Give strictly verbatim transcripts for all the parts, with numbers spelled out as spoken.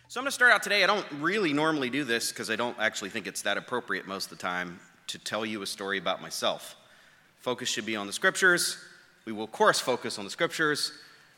So I'm going to start out today. I don't really normally do this because I don't actually think it's that appropriate most of the time to tell you a story about myself. Focus should be on the scriptures. We will, of course, focus on the scriptures.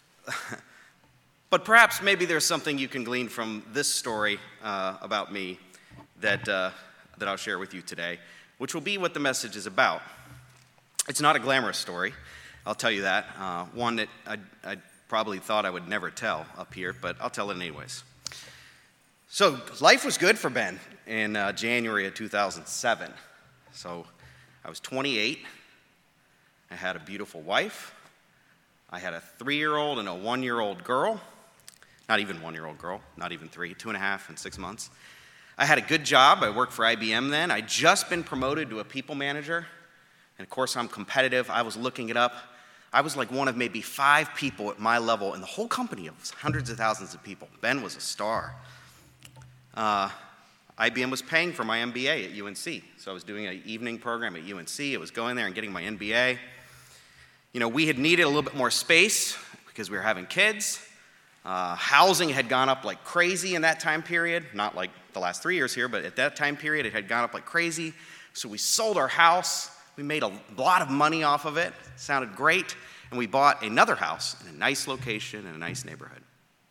But perhaps maybe there's something you can glean from this story uh, about me that, uh, that I'll share with you today, which will be what the message is about. It's not a glamorous story, I'll tell you that. Uh, one that I, I probably thought I would never tell up here, but I'll tell it anyways. So life was good for Ben in uh, January of two thousand seven. So I was twenty-eight. I had a beautiful wife. I had a three-year-old and a one-year-old girl. Not even one-year-old girl, not even three, two and a half and six months. I had a good job. I worked for I B M then. I'd just been promoted to a people manager. And of course, I'm competitive. I was looking it up. I was like one of maybe five people at my level in the whole company of hundreds of thousands of people. Ben was a star. Uh, I B M was paying for my M B A at U N C. So I was doing an evening program at U N C. I was going there and getting my M B A. You know, we had needed a little bit more space because we were having kids. Uh, housing had gone up like crazy in that time period. Not like the last three years here, but at that time period, it had gone up like crazy. So we sold our house. We made a lot of money off of it. It sounded great. And we bought another house in a nice location in a nice neighborhood.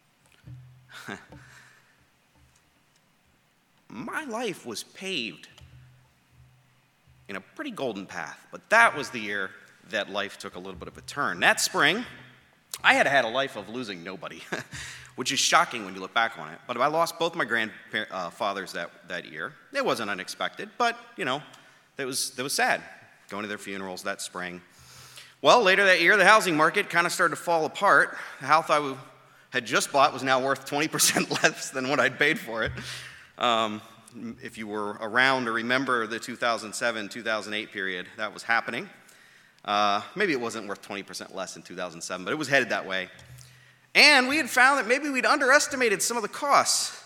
My life was paved in a pretty golden path, but that was the year that life took a little bit of a turn. That spring, I had had a life of losing nobody, which is shocking when you look back on it. But I lost both my grandfathers that, that year. It wasn't unexpected, but, you know, it was, it was sad, going to their funerals that spring. Well, later that year, the housing market kind of started to fall apart. The house I had just bought was now worth twenty percent less than what I'd paid for it. Um, if you were around or remember the two thousand seven, two thousand eight period, that was happening. Uh, maybe it wasn't worth twenty percent less in two thousand seven, but it was headed that way. And we had found that maybe we'd underestimated some of the costs,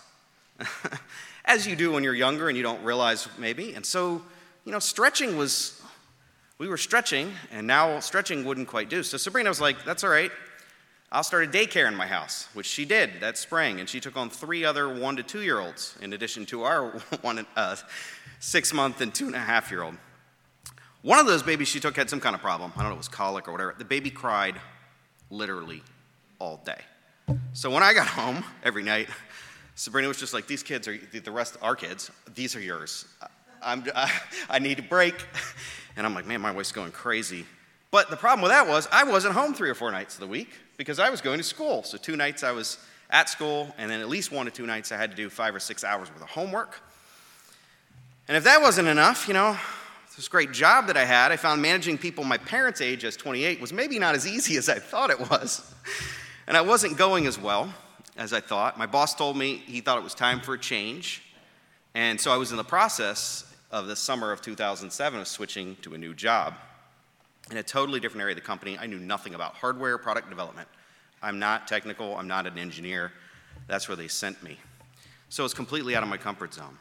as you do when you're younger and you don't realize maybe. And so, you know, stretching was, we were stretching, and now stretching wouldn't quite do. So Sabrina was like, that's all right. I'll start a daycare in my house, which she did that spring, and she took on three other one to two-year-olds in addition to our one uh, six-month and two-and-a-half-year-old. One of those babies she took had some kind of problem. I don't know, it was colic or whatever. The baby cried literally all day. So when I got home every night, Sabrina was just like, these kids are, the rest of our kids, these are yours. I'm, I, I need a break. And I'm like, man, my wife's going crazy. But the problem with that was I wasn't home three or four nights of the week because I was going to school. So two nights I was at school, and then at least one to two nights I had to do five or six hours worth of homework. And if that wasn't enough, you know, this great job that I had, I found managing people my parents' age as twenty-eight was maybe not as easy as I thought it was. And I wasn't going as well as I thought. My boss told me he thought it was time for a change. And so I was in the process of the summer of two thousand seven of switching to a new job in a totally different area of the company. I knew nothing about hardware product development. I'm not technical. I'm not an engineer. That's where they sent me. So it's completely out of my comfort zone.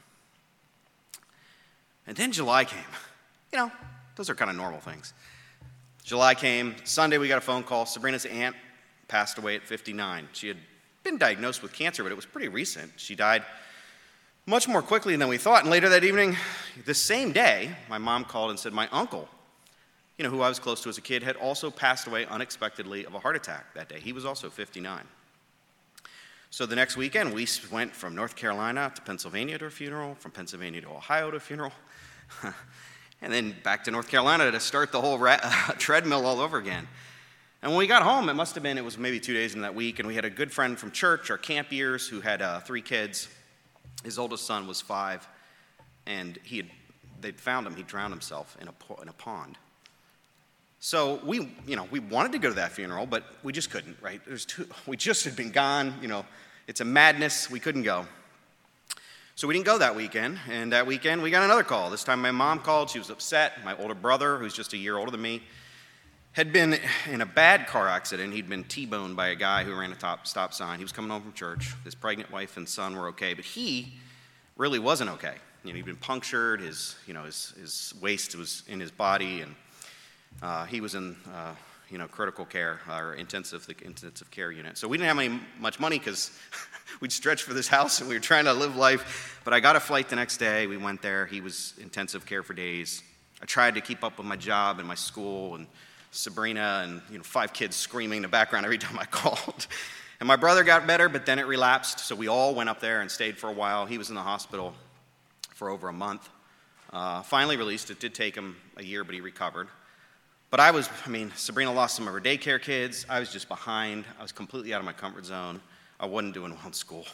And then July came. You know, those are kind of normal things. July came. Sunday we got a phone call. Sabrina's aunt passed away at fifty-nine. She had been diagnosed with cancer, but it was pretty recent. She died much more quickly than we thought. And later that evening, the same day, my mom called and said my uncle, you know, who I was close to as a kid, had also passed away unexpectedly of a heart attack that day. He was also fifty-nine. So the next weekend, we went from North Carolina to Pennsylvania to a funeral, from Pennsylvania to Ohio to a funeral, and then back to North Carolina to start the whole ra- treadmill all over again. And when we got home, it must have been, it was maybe two days in that week, and we had a good friend from church, our camp years, who had uh, three kids. His oldest son was five, and he had, they'd found him, he drowned himself in a, po- in a pond. So we, you know, we wanted to go to that funeral, but we just couldn't, right? There's too, we just had been gone, you know, it's a madness, we couldn't go. So we didn't go that weekend, and that weekend we got another call. This time my mom called, she was upset. My older brother, who's just a year older than me, had been in a bad car accident. He'd been T-boned by a guy who ran a top, stop sign. He was coming home from church. His pregnant wife and son were okay, but he really wasn't okay. You know, he'd been punctured, his, you know, his, his waist was in his body, and Uh, he was in, uh, you know, critical care or intensive, the intensive care unit. So we didn't have any much money because we'd stretched for this house and we were trying to live life. But I got a flight the next day. We went there. He was intensive care for days. I tried to keep up with my job and my school and Sabrina and, you know, five kids screaming in the background every time I called. And my brother got better, but then it relapsed. So we all went up there and stayed for a while. He was in the hospital for over a month. Uh, finally released. It did take him a year, but he recovered. But I was, I mean, Sabrina lost some of her daycare kids. I was just behind. I was completely out of my comfort zone. I wasn't doing well in school.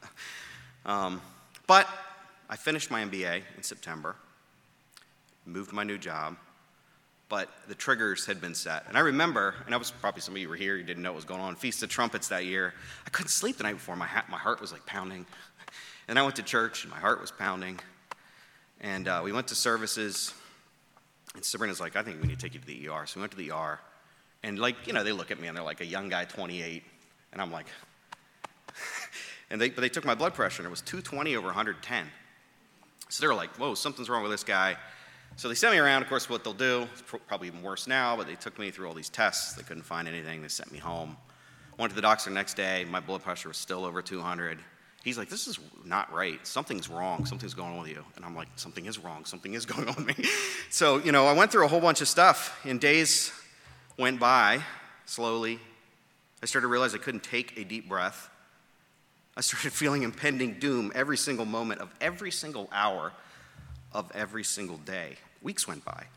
um, but I finished my M B A in September, moved to my new job, but the triggers had been set. And I remember, and I was probably some of you were here, you didn't know what was going on, Feast of Trumpets that year. I couldn't sleep the night before. My, ha- my heart was like pounding. And I went to church, and my heart was pounding. And uh, we went to services. And Sabrina's like, I think we need to take you to the E R. So we went to the E R. And, like, you know, they look at me, and they're like a young guy, twenty-eight. And I'm like, and they, but they took my blood pressure, and it was two twenty over one hundred ten. So they were like, whoa, something's wrong with this guy. So they sent me around. Of course, what they'll do, it's probably even worse now, but they took me through all these tests. They couldn't find anything. They sent me home. Went to the doctor the next day. My blood pressure was still over two hundred. He's like, this is not right. Something's wrong. Something's going on with you. And I'm like, something is wrong. Something is going on with me. So, you know, I went through a whole bunch of stuff, and days went by slowly. I started to realize I couldn't take a deep breath. I started feeling impending doom every single moment of every single hour of every single day. Weeks went by.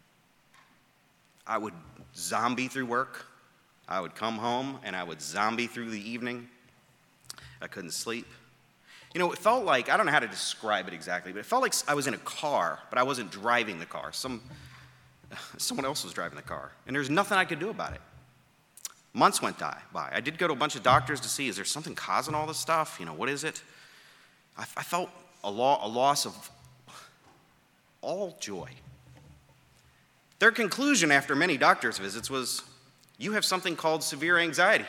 I would zombie through work. I would come home, and I would zombie through the evening. I couldn't sleep. You know, it felt like, I don't know how to describe it exactly, but it felt like I was in a car, but I wasn't driving the car. Some, someone else was driving the car, and there's nothing I could do about it. Months went by. I did go to a bunch of doctors to see, is there something causing all this stuff? You know, what is it? I, I felt a, lo- a loss of all joy. Their conclusion after many doctor's visits was, you have something called severe anxiety.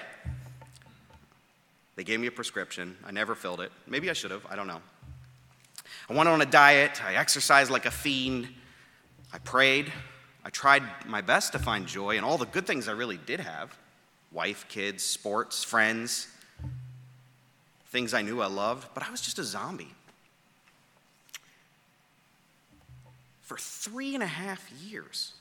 They gave me a prescription. I never filled it. Maybe I should have. I don't know. I went on a diet. I exercised like a fiend. I prayed. I tried my best to find joy in all the good things I really did have. Wife, kids, sports, friends, things I knew I loved. But I was just a zombie. For three and a half years.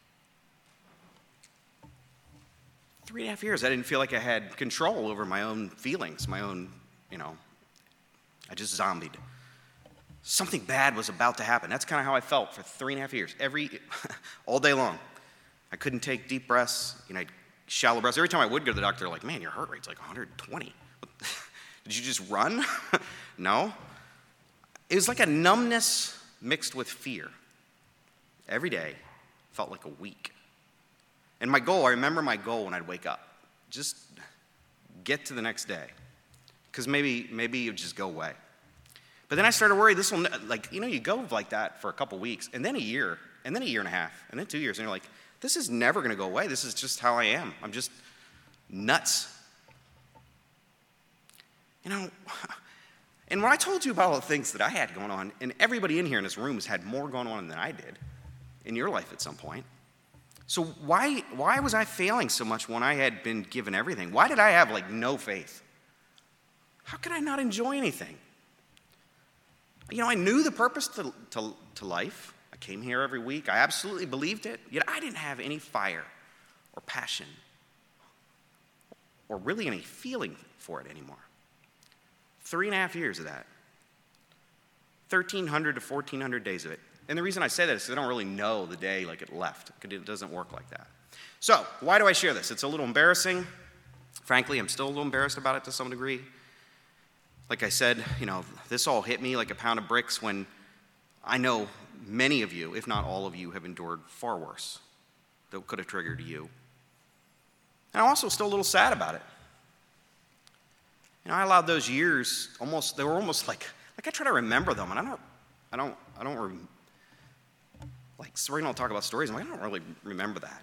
Three and a half years, I didn't feel like I had control over my own feelings, my own, you know, I just zombied. Something bad was about to happen. That's kind of how I felt for three and a half years, every, all day long. I couldn't take deep breaths, you know, shallow breaths. Every time I would go to the doctor, they're like, man, your heart rate's like one hundred twenty. Did you just run? No. It was like a numbness mixed with fear. Every day felt like a week. And my goal, I remember my goal when I'd wake up, just get to the next day, because maybe maybe it would just go away. But then I started worrying, this will, like, you know, you go like that for a couple weeks, and then a year, and then a year and a half, and then two years, and you're like, this is never going to go away. This is just how I am. I'm just nuts. You know, and when I told you about all the things that I had going on, and everybody in here in this room has had more going on than I did in your life at some point. So why why was I failing so much when I had been given everything? Why did I have, like, no faith? How could I not enjoy anything? You know, I knew the purpose to, to, to life. I came here every week. I absolutely believed it. Yet I didn't have any fire or passion or really any feeling for it anymore. Three and a half years of that. thirteen hundred to fourteen hundred days of it. And the reason I say that is because I don't really know the day like it left. It doesn't work like that. So, why do I share this? It's a little embarrassing. Frankly, I'm still a little embarrassed about it to some degree. Like I said, you know, this all hit me like a pound of bricks when I know many of you, if not all of you, have endured far worse that could have triggered you. And I'm also still a little sad about it. You know, I allowed those years almost, they were almost like, like I try to remember them, and I don't, I don't, I don't, rem- like, Serena will talk about stories, and I'm like, I don't really remember that.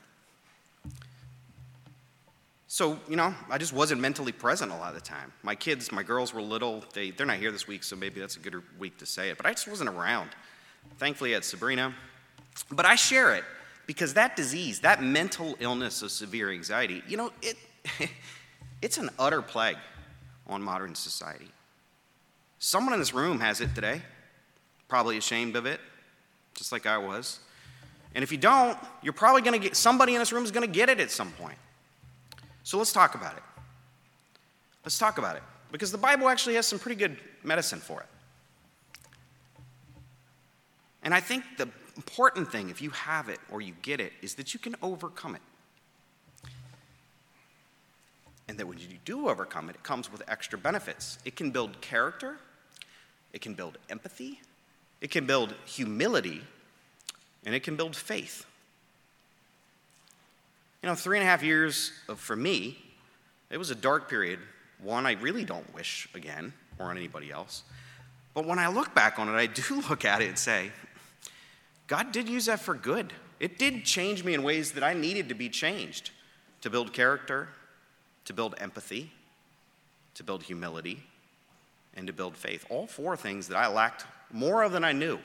So, you know, I just wasn't mentally present a lot of the time. My kids, my girls were little. They, they're not here this week, so maybe that's a good week to say it. But I just wasn't around. Thankfully, I had Sabrina. But I share it Because that disease, that mental illness of severe anxiety, you know, it it's an utter plague on modern society. Someone in this room has it today, probably ashamed of it, just like I was. And if you don't, you're probably going to get, somebody in this room is going to get it at some point. So let's talk about it. Let's talk about it. Because the Bible actually has some pretty good medicine for it. And I think the important thing, if you have it or you get it, is that you can overcome it. And that when you do overcome it, it comes with extra benefits. It can build character. It can build empathy. It can build humility. And it can build faith. You know, three and a half years of, for me, it was a dark period. One I really don't wish again, or on anybody else. But when I look back on it, I do look at it and say, God did use that for good. It did change me in ways that I needed to be changed. To build character, to build empathy, to build humility, and to build faith. All four things that I lacked more of than I knew.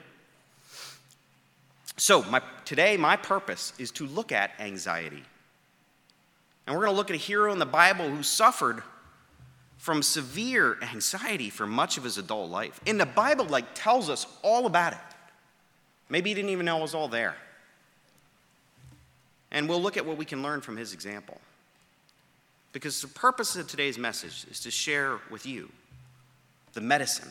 So my, today, my purpose is to look at anxiety. And we're going to look at a hero in the Bible who suffered from severe anxiety for much of his adult life. And the Bible like tells us all about it. Maybe he didn't even know it was all there. And we'll look at what we can learn from his example. Because the purpose of today's message is to share with you the medicine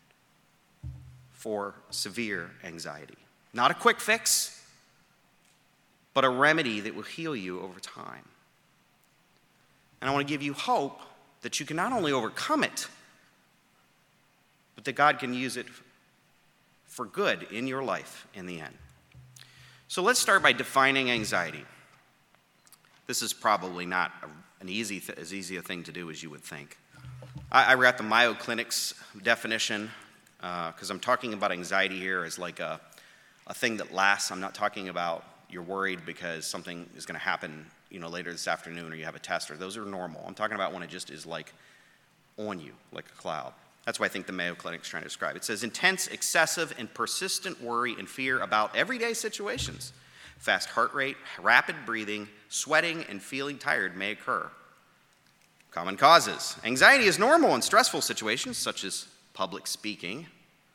for severe anxiety. Not a quick fix, but a remedy that will heal you over time. And I want to give you hope that you can not only overcome it, but that God can use it for good in your life in the end. So let's start by defining anxiety. This is probably not an easy th- as easy a thing to do as you would think. I, I got the Mayo Clinic's definition because uh, I'm talking about anxiety here as like a, a thing that lasts. I'm not talking about you're worried because something is going to happen, you know, later this afternoon or you have a test, or those are normal. I'm talking about when it just is like on you, like a cloud. That's what I think the Mayo Clinic's trying to describe. It says intense, excessive, and persistent worry and fear about everyday situations. Fast heart rate, rapid breathing, sweating, and feeling tired may occur. Common causes. Anxiety is normal in stressful situations such as public speaking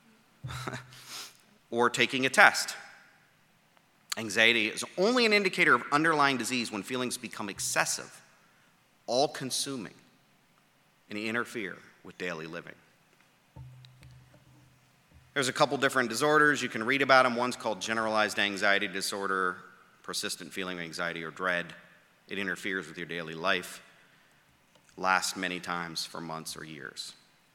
or taking a test. Anxiety is only an indicator of underlying disease when feelings become excessive, all-consuming, and interfere with daily living. There's a couple different disorders. You can read about them. One's called generalized anxiety disorder, persistent feeling of anxiety or dread. It interferes with your daily life, lasts many times for months or years.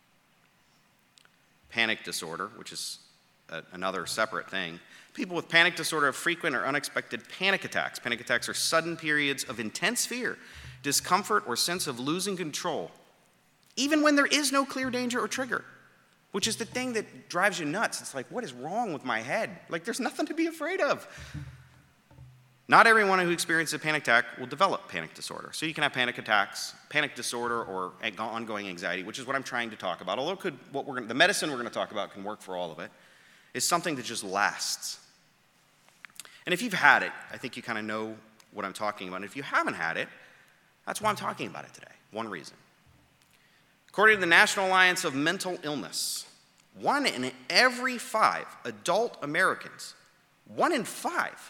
Panic disorder, which is a, another separate thing. People with panic disorder have frequent or unexpected panic attacks. Panic attacks are sudden periods of intense fear, discomfort, or sense of losing control, even when there is no clear danger or trigger, which is the thing that drives you nuts. It's like, what is wrong with my head? Like, there's nothing to be afraid of. Not everyone who experiences a panic attack will develop panic disorder. So you can have panic attacks, panic disorder, or ongoing anxiety, which is what I'm trying to talk about. Although it could, what we're gonna, the medicine we're going to talk about can work for all of it. It's something that just lasts. And if you've had it, I think you kind of know what I'm talking about. And if you haven't had it, that's why I'm talking about it today. One reason. According to the National Alliance of Mental Illness, one in every five adult Americans, one in five,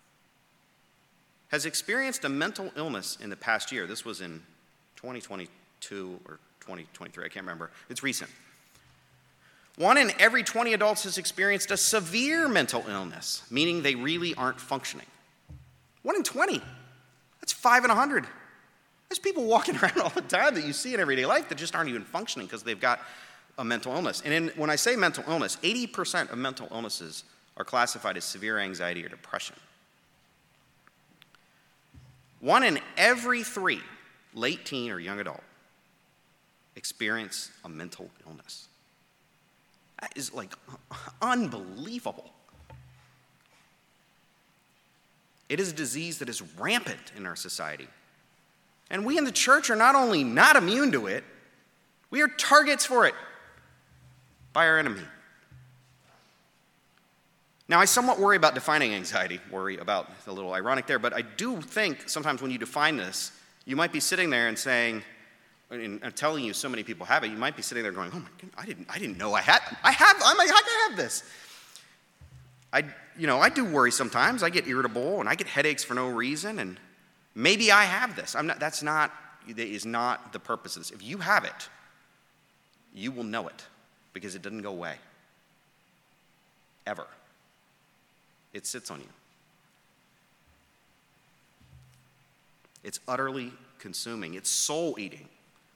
has experienced a mental illness in the past year. This was in twenty twenty-two or twenty twenty-three, I can't remember. It's recent. One in every twenty adults has experienced a severe mental illness, meaning they really aren't functioning. One in twenty. That's five in a hundred. There's people walking around all the time that you see in everyday life that just aren't even functioning because they've got a mental illness. And in, when I say mental illness, eighty percent of mental illnesses are classified as severe anxiety or depression. One in every three late teen or young adult experience a mental illness. That is like unbelievable. It is a disease that is rampant in our society. And we in the church are not only not immune to it, we are targets for it by our enemy. Now, I somewhat worry about defining anxiety, worry about, a little ironic there, but I do think sometimes when you define this, you might be sitting there and saying, and I'm telling you so many people have it, you might be sitting there going, oh my God, I didn't, I didn't know I had, I have, I'm like, how can I have this? I, you know, I do worry sometimes. I get irritable and I get headaches for no reason, and maybe I have this. I'm not, that's not, that is not the purpose of this. If you have it, you will know it because it doesn't go away. Ever. It sits on you. It's utterly consuming. It's soul-eating.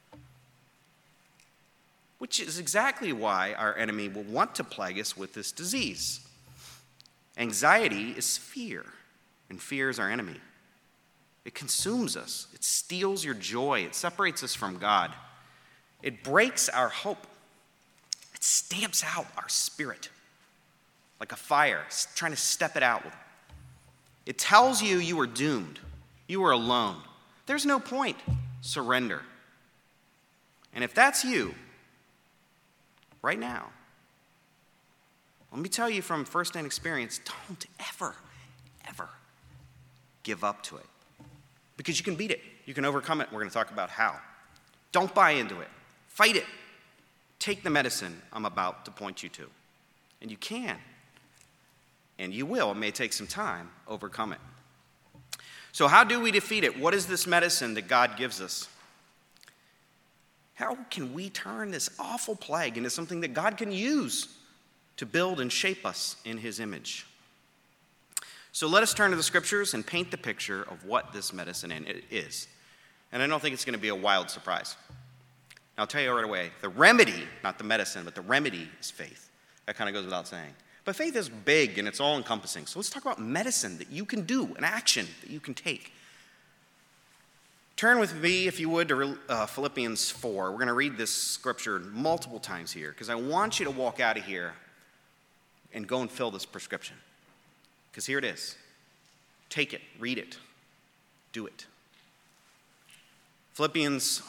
Which is exactly why our enemy will want to plague us with this disease. Anxiety is fear, and fear is our enemy. It consumes us. It steals your joy. It separates us from God. It breaks our hope. It stamps out our spirit like a fire, trying to step it out. It tells you you are doomed. You are alone. There's no point. Surrender. And if that's you, right now, let me tell you from firsthand experience, don't ever, ever give up to it. Because you can beat it. You can overcome it. We're going to talk about how. Don't buy into it. Fight it. Take the medicine I'm about to point you to. And you can. And you will. It may take some time. Overcome it. So how do we defeat it? What is this medicine that God gives us? How can we turn this awful plague into something that God can use to build and shape us in his image? So let us turn to the scriptures and paint the picture of what this medicine is. And I don't think it's going to be a wild surprise. I'll tell you right away, the remedy, not the medicine, but the remedy is faith. That kind of goes without saying. But faith is big and it's all encompassing. So let's talk about medicine that you can do, an action that you can take. Turn with me, if you would, to uh, Philippians four. We're going to read this scripture multiple times here because I want you to walk out of here and go and fill this prescription. Because here it is. Take it, read it, do it. Philippians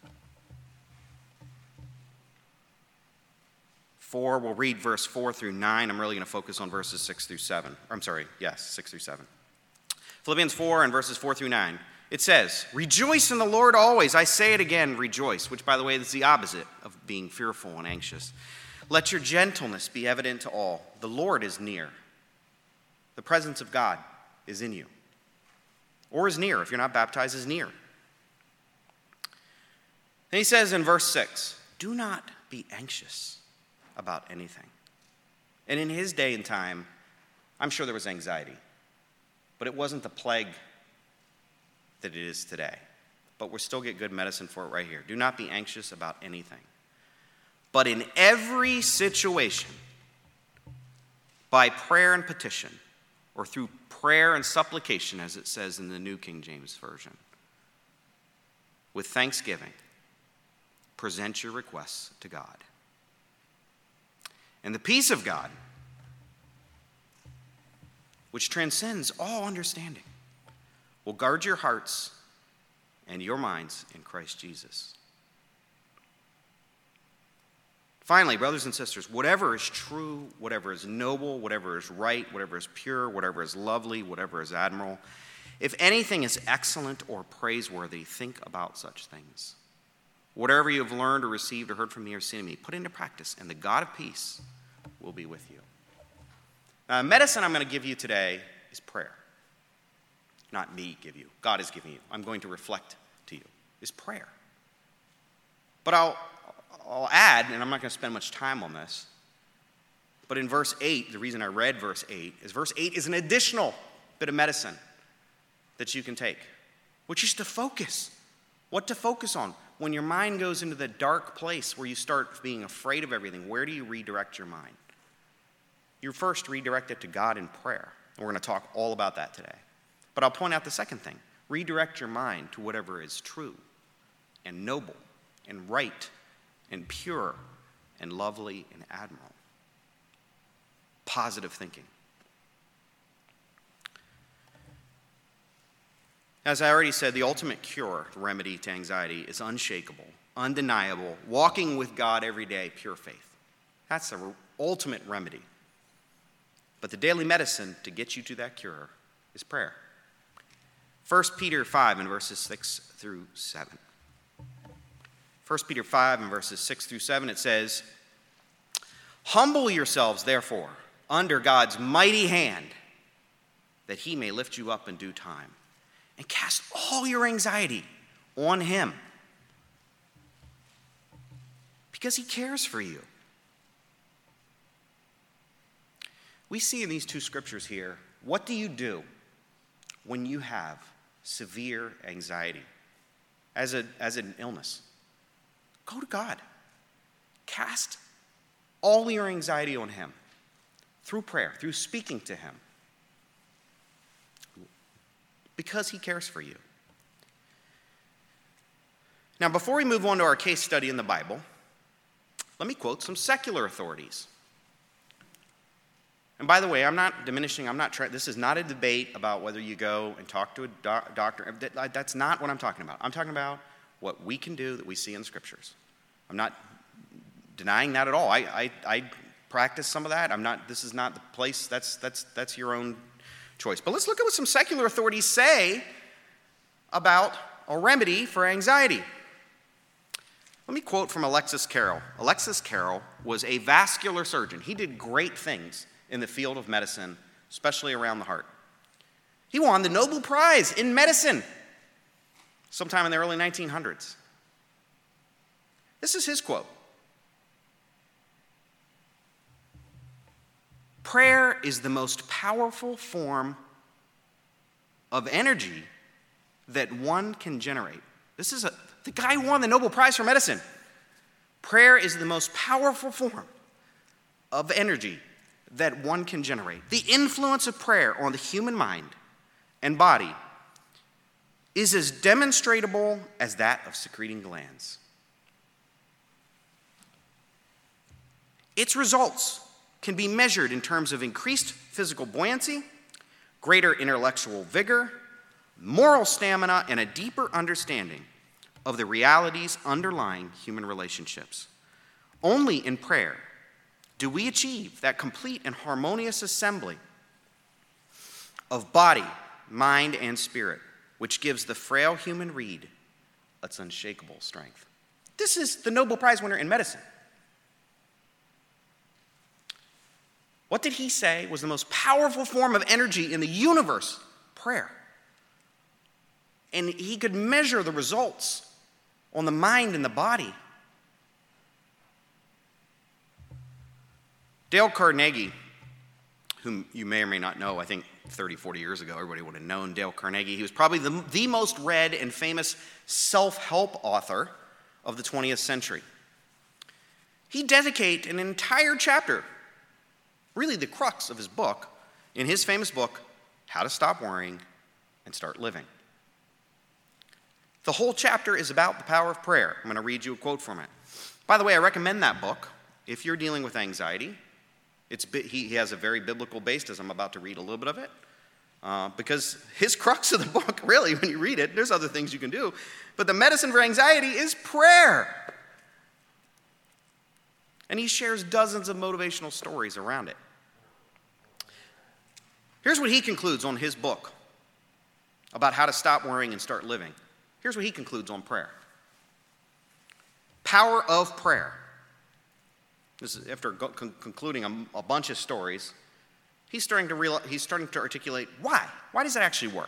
four, we'll read verse four through nine. I'm really going to focus on verses six through seven. I'm sorry, yes, six through seven. Philippians four and verses four through nine. It says, rejoice in the Lord always. I say it again, rejoice, which, by the way, is the opposite of being fearful and anxious. Let your gentleness be evident to all. The Lord is near. The presence of God is in you. Or is near. If you're not baptized, is near. Then he says in verse six, do not be anxious about anything. And in his day and time, I'm sure there was anxiety. But it wasn't the plague that it is today. But we'll still get good medicine for it right here. Do not be anxious about anything. But in every situation, by prayer and petition, or through prayer and supplication, as it says in the New King James Version, with thanksgiving, present your requests to God. And the peace of God, which transcends all understanding, will guard your hearts and your minds in Christ Jesus. Finally, brothers and sisters, whatever is true, whatever is noble, whatever is right, whatever is pure, whatever is lovely, whatever is admirable, if anything is excellent or praiseworthy, think about such things. Whatever you have learned or received or heard from me or seen in me, put into practice, and the God of peace will be with you. Now, the medicine I'm going to give you today is prayer. Not me give you. God is giving you. I'm going to reflect to you. Is prayer. But I'll, I'll add, and I'm not going to spend much time on this, but in verse eight, the reason I read verse eight is verse eight is an additional bit of medicine that you can take, which is to focus. What to focus on? When your mind goes into the dark place where you start being afraid of everything, where do you redirect your mind? You first redirect it to God in prayer. And we're going to talk all about that today. But I'll point out the second thing. Redirect your mind to whatever is true and noble and right and pure and lovely and admirable. Positive thinking. As I already said, the ultimate cure, the remedy to anxiety, is unshakable, undeniable, walking with God every day, pure faith. That's the ultimate remedy. But the daily medicine to get you to that cure is prayer. First Peter five and verses six through seven. First Peter five and verses six through seven, it says, "Humble yourselves, therefore, under God's mighty hand, that he may lift you up in due time. And cast all your anxiety on him, because he cares for you." We see in these two scriptures here, what do you do when you have severe anxiety as, a, as an illness? Go to God. Cast all your anxiety on him through prayer, through speaking to him, because he cares for you. Now, before we move on to our case study in the Bible, let me quote some secular authorities. And by the way, I'm not diminishing, I'm not trying, this is not a debate about whether you go and talk to a doc, doctor. That, that's not what I'm talking about. I'm talking about what we can do that we see in the scriptures. I'm not denying that at all. I, I, I practice some of that. I'm not, this is not the place, that's, that's, that's your own choice. But let's look at what some secular authorities say about a remedy for anxiety. Let me quote from Alexis Carrel. Alexis Carrel was a vascular surgeon. He did great things in the field of medicine, especially around the heart. He won the Nobel Prize in medicine sometime in the early nineteen hundreds. This is his quote. "Prayer is the most powerful form of energy that one can generate." This is a, the guy who won the Nobel Prize for medicine. "Prayer is the most powerful form of energy that one can generate. The influence of prayer on the human mind and body is as demonstrable as that of secreting glands. Its results can be measured in terms of increased physical buoyancy, greater intellectual vigor, moral stamina, and a deeper understanding of the realities underlying human relationships. Only in prayer do we achieve that complete and harmonious assembly of body, mind, and spirit, which gives the frail human reed its unshakable strength." This is the Nobel Prize winner in medicine. What did he say was the most powerful form of energy in the universe? Prayer. And he could measure the results on the mind and the body. Dale Carnegie, whom you may or may not know, I think thirty, forty years ago, everybody would have known Dale Carnegie. He was probably the, the most read and famous self-help author of the twentieth century. He dedicated an entire chapter, really the crux of his book, in his famous book, How to Stop Worrying and Start Living. The whole chapter is about the power of prayer. I'm going to read you a quote from it. By the way, I recommend that book if you're dealing with anxiety. It's, he, he has a very biblical base, as I'm about to read a little bit of it. Uh, because his crux of the book, really, when you read it, there's other things you can do. But the medicine for anxiety is prayer. And he shares dozens of motivational stories around it. Here's what he concludes on his book about how to stop worrying and start living. Here's what he concludes on prayer. Power of prayer. This is after con- concluding a, a bunch of stories. He's starting to realize, he's starting to articulate why. Why does it actually work?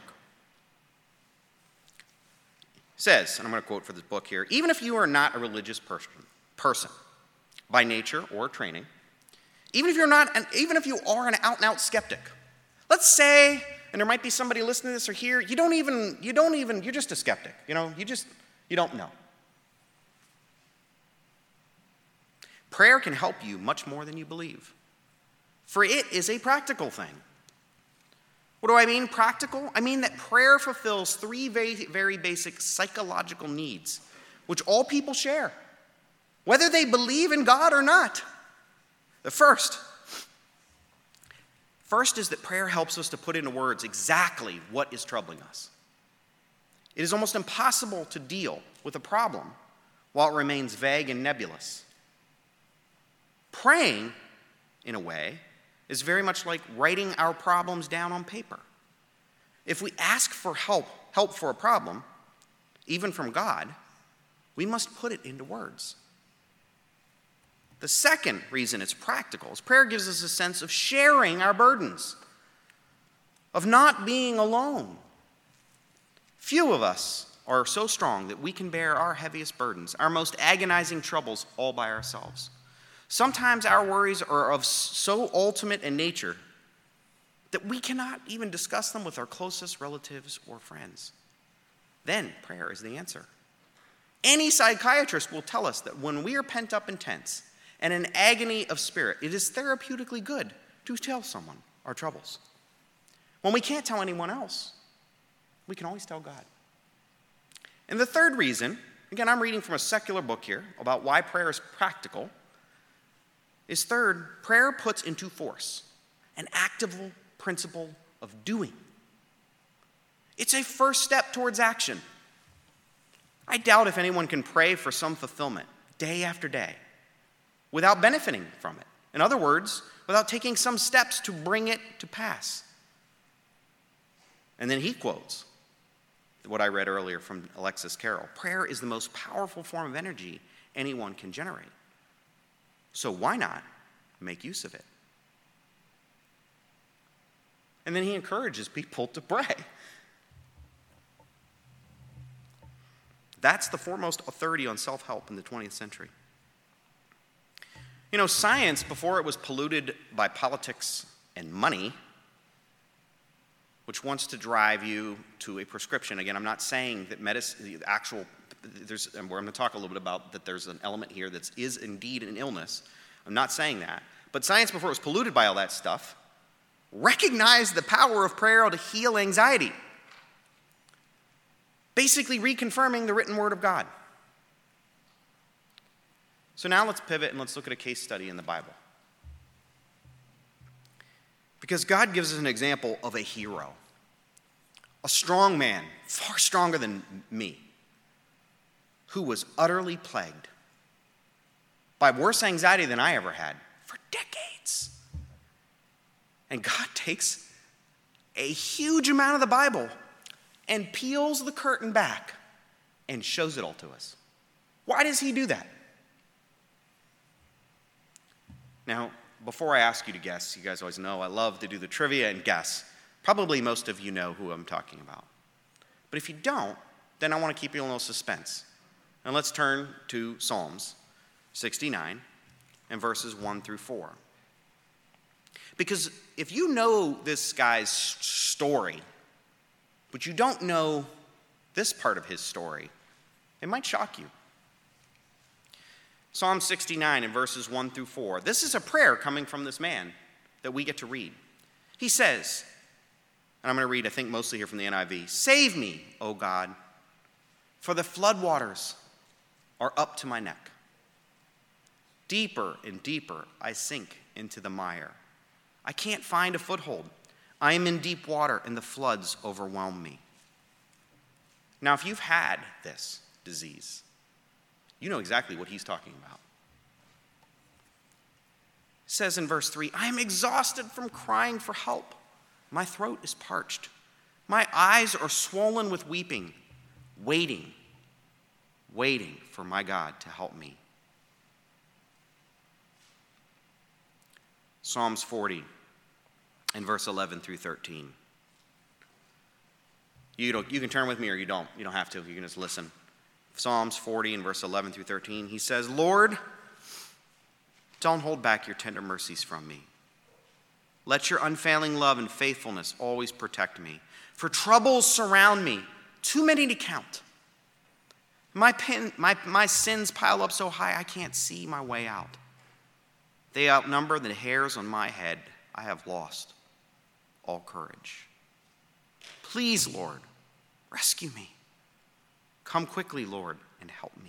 He says, and I'm going to quote for this book here, even if you are not a religious person, person by nature or training, even if you're not, an, even if you are an out-and-out skeptic, let's say, and there might be somebody listening to this or here, you don't even, you don't even, you're just a skeptic, you know, you just, you don't know. Prayer can help you much more than you believe, for it is a practical thing. What do I mean, practical? I mean that prayer fulfills three very, very basic psychological needs, which all people share, whether they believe in God or not. The first, first is that prayer helps us to put into words exactly what is troubling us. It is almost impossible to deal with a problem while it remains vague and nebulous. Praying, in a way, is very much like writing our problems down on paper. If we ask for help, help for a problem, even from God, we must put it into words. The second reason it's practical is prayer gives us a sense of sharing our burdens, of not being alone. Few of us are so strong that we can bear our heaviest burdens, our most agonizing troubles all by ourselves. Sometimes our worries are of so ultimate in nature that we cannot even discuss them with our closest relatives or friends. Then prayer is the answer. Any psychiatrist will tell us that when we are pent up and tense and in agony of spirit, it is therapeutically good to tell someone our troubles. When we can't tell anyone else, we can always tell God. And the third reason, again, I'm reading from a secular book here about why prayer is practical, is third, prayer puts into force an active principle of doing. It's a first step towards action. I doubt if anyone can pray for some fulfillment day after day without benefiting from it. In other words, without taking some steps to bring it to pass. And then he quotes what I read earlier from Alexis Carrel. Prayer is the most powerful form of energy anyone can generate. So why not make use of it? And then he encourages people to pray. That's the foremost authority on self-help in the twentieth century. You know, science, before it was polluted by politics and money, which wants to drive you to a prescription. Again, I'm not saying that medicine, the actual, there's, and we're going to talk a little bit about that there's an element here that is indeed an illness. I'm not saying that. But science, before it was polluted by all that stuff, recognized the power of prayer to heal anxiety. Basically reconfirming the written word of God. So now let's pivot and let's look at a case study in the Bible. Because God gives us an example of a hero, a strong man, far stronger than me, who was utterly plagued by worse anxiety than I ever had for decades. And God takes a huge amount of the Bible and peels the curtain back and shows it all to us. Why does he do that? Now, before I ask you to guess, you guys always know I love to do the trivia and guess. Probably most of you know who I'm talking about. But if you don't, then I want to keep you in a little suspense. And let's turn to Psalms sixty-nine and verses one through four. Because if you know this guy's story, but you don't know this part of his story, it might shock you. Psalm sixty-nine and verses one through four. This is a prayer coming from this man that we get to read. He says, and I'm going to read, I think, mostly here from the N I V. Save me, O God, for the floodwaters are up to my neck. Deeper and deeper I sink into the mire. I can't find a foothold. I am in deep water and the floods overwhelm me. Now, if you've had this disease, you know exactly what he's talking about. It says in verse three, I am exhausted from crying for help. My throat is parched. My eyes are swollen with weeping, waiting, waiting for my God to help me. Psalms forty and verse eleven through thirteen. You don't, you can turn with me or you don't. You don't have to. You can just listen. Psalms forty and verse eleven through thirteen, he says, Lord, don't hold back your tender mercies from me. Let your unfailing love and faithfulness always protect me. For troubles surround me, too many to count. My, pin, my, my sins pile up so high I can't see my way out. They outnumber the hairs on my head. I have lost all courage. Please, Lord, rescue me. Come quickly, Lord, and help me.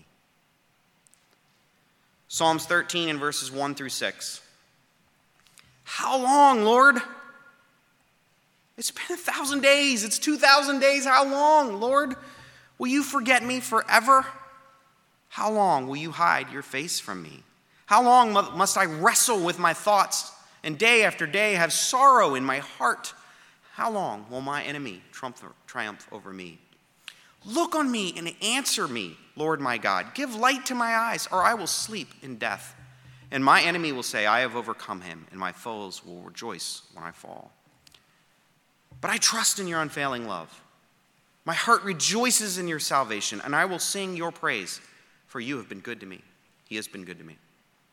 Psalms thirteen and verses one through six. How long, Lord? It's been a thousand days. It's two thousand days. How long, Lord? Will you forget me forever? How long will you hide your face from me? How long must I wrestle with my thoughts and day after day have sorrow in my heart. How long will my enemy triumph over me? Look on me and answer me, Lord my God. Give light to my eyes, or I will sleep in death. And my enemy will say, I have overcome him, and my foes will rejoice when I fall. But I trust in your unfailing love. My heart rejoices in your salvation, and I will sing your praise, for you have been good to me. He has been good to me.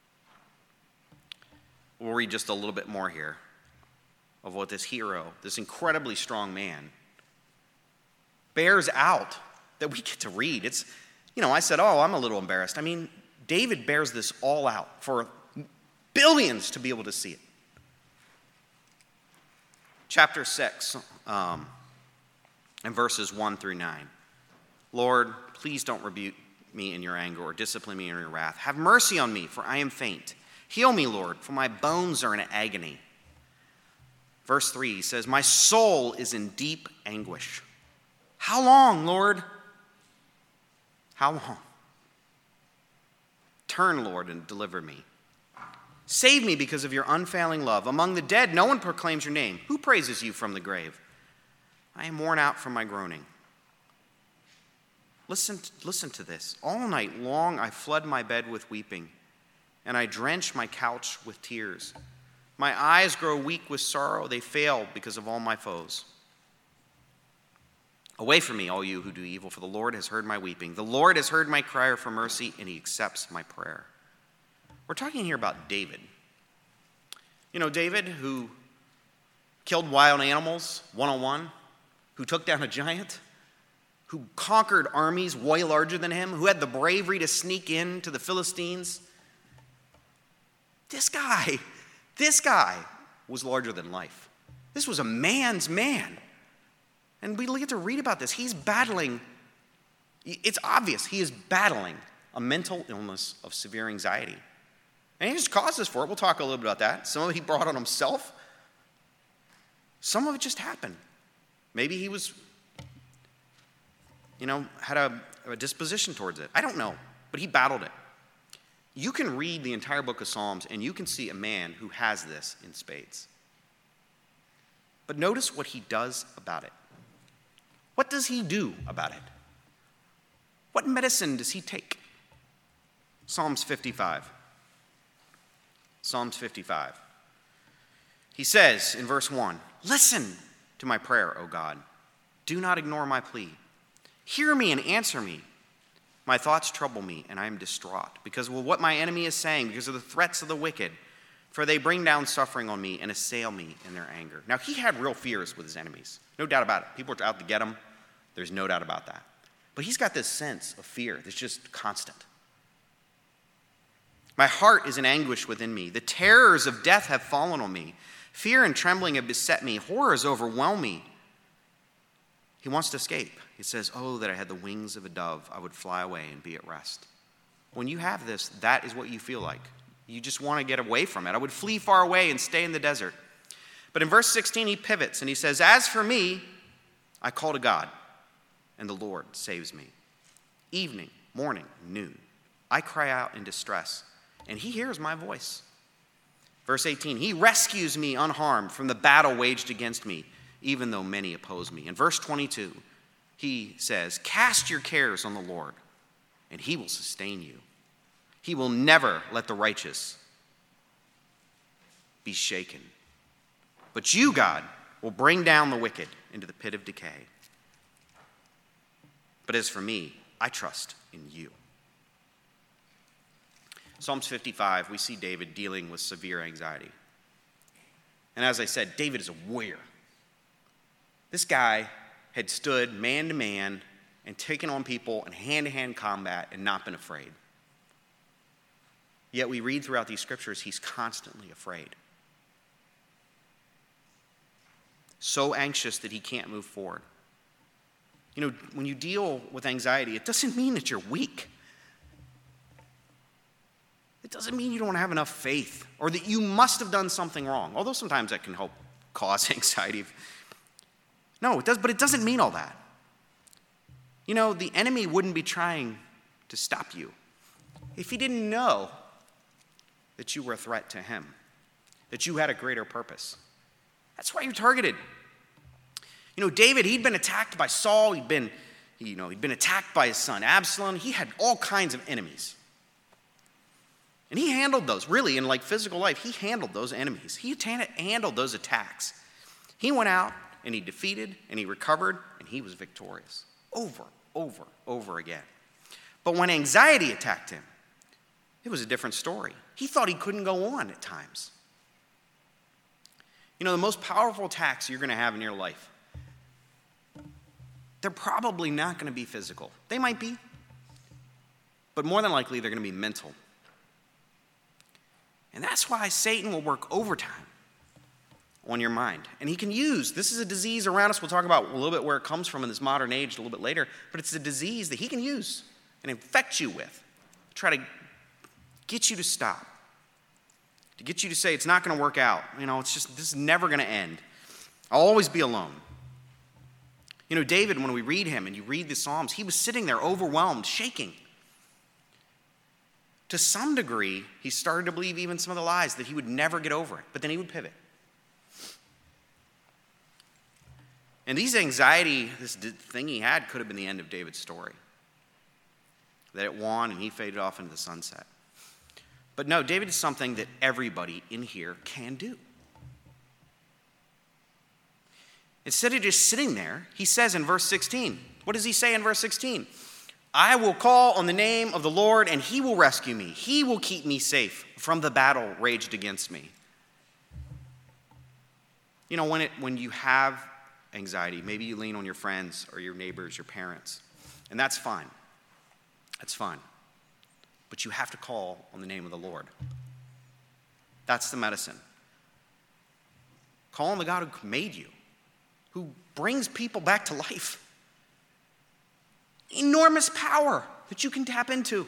We'll read just a little bit more here of what this hero, this incredibly strong man, bears out that we get to read. It's, you know, I said, oh, I'm a little embarrassed. I mean, David bears this all out for billions to be able to see it. Chapter six, um, and verses one through nine. Lord, please don't rebuke me in your anger or discipline me in your wrath. Have mercy on me, for I am faint. Heal me, Lord, for my bones are in agony. Verse three says, my soul is in deep anguish. How long, Lord? How long? Turn, Lord, and deliver me. Save me because of your unfailing love. Among the dead, no one proclaims your name. Who praises you from the grave? I am worn out from my groaning. Listen, listen to this. All night long I flood my bed with weeping, and I drench my couch with tears. My eyes grow weak with sorrow. They fail because of all my foes. Away from me, all you who do evil, for the Lord has heard my weeping. The Lord has heard my cry for mercy, and he accepts my prayer. We're talking here about David. You know, David, who killed wild animals one-on-one, who took down a giant, who conquered armies way larger than him, who had the bravery to sneak in to the Philistines. This guy, this guy was larger than life. This was a man's man. And we get to read about this. He's battling, it's obvious, he is battling a mental illness of severe anxiety. And he has causes for it. We'll talk a little bit about that. Some of it he brought on himself. Some of it just happened. Maybe he was, you know, had a, a disposition towards it. I don't know, but he battled it. You can read the entire book of Psalms and you can see a man who has this in spades. But notice what he does about it. What does he do about it? What medicine does he take? Psalms fifty-five. Psalms fifty-five. He says in verse one, listen to my prayer, O God. Do not ignore my plea. Hear me and answer me. My thoughts trouble me, and I am distraught because of what my enemy is saying, because of the threats of the wicked. For they bring down suffering on me and assail me in their anger. Now, he had real fears with his enemies. No doubt about it. People are out to get him. There's no doubt about that. But he's got this sense of fear that's just constant. My heart is in anguish within me. The terrors of death have fallen on me. Fear and trembling have beset me. Horrors overwhelm me. He wants to escape. He says, oh, that I had the wings of a dove. I would fly away and be at rest. When you have this, that is what you feel like. You just want to get away from it. I would flee far away and stay in the desert. But in verse sixteen, he pivots and he says, as for me, I call to God, and the Lord saves me. Evening, morning, noon, I cry out in distress, and he hears my voice. Verse eighteen, he rescues me unharmed from the battle waged against me, even though many oppose me. In verse twenty-two, he says, cast your cares on the Lord, and he will sustain you. He will never let the righteous be shaken. But you, God, will bring down the wicked into the pit of decay. But as for me, I trust in you. Psalms fifty-five, we see David dealing with severe anxiety. And as I said, David is a warrior. This guy had stood man to man and taken on people in hand-to-hand combat and not been afraid. Yet we read throughout these scriptures, he's constantly afraid. So anxious that he can't move forward. You know, when you deal with anxiety, it doesn't mean that you're weak. It doesn't mean you don't have enough faith or that you must have done something wrong, although sometimes that can help cause anxiety. No, it does, but it doesn't mean all that. You know, the enemy wouldn't be trying to stop you if he didn't know that you were a threat to him. that you had a greater purpose. That's why you're targeted. You know, David, he'd been attacked by Saul. He'd been, you know, he'd been attacked by his son Absalom. He had all kinds of enemies. And he handled those, really, in like physical life, he handled those enemies. He handled those attacks. He went out and he defeated and he recovered and he was victorious over, over, over again. But when anxiety attacked him, it was a different story. He thought he couldn't go on at times. You know, the most powerful attacks you're going to have in your life, they're probably not going to be physical. They might be, but more than likely they're going to be mental. And that's why Satan will work overtime on your mind. And he can use, this is a disease around us. We'll talk about a little bit where it comes from in this modern age a little bit later, but it's a disease that he can use and infect you with. Try to get you to stop. To get you to say it's not going to work out. You know, it's just, this is never going to end. I'll always be alone. You know, David, when we read him and you read the Psalms, he was sitting there overwhelmed, shaking. To some degree, he started to believe even some of the lies that he would never get over it, but then he would pivot. And these anxiety, this thing he had could have been the end of David's story. That it won and he faded off into the sunset. But no, David is something that everybody in here can do. Instead of just sitting there, he says in verse sixteen, what does he say in verse sixteen? I will call on the name of the Lord and he will rescue me. He will keep me safe from the battle raged against me. You know, when it when you have anxiety, maybe you lean on your friends or your neighbors, your parents, and that's fine. That's fine. But you have to call on the name of the Lord. That's the medicine. Call on the God who made you, who brings people back to life. Enormous power that you can tap into.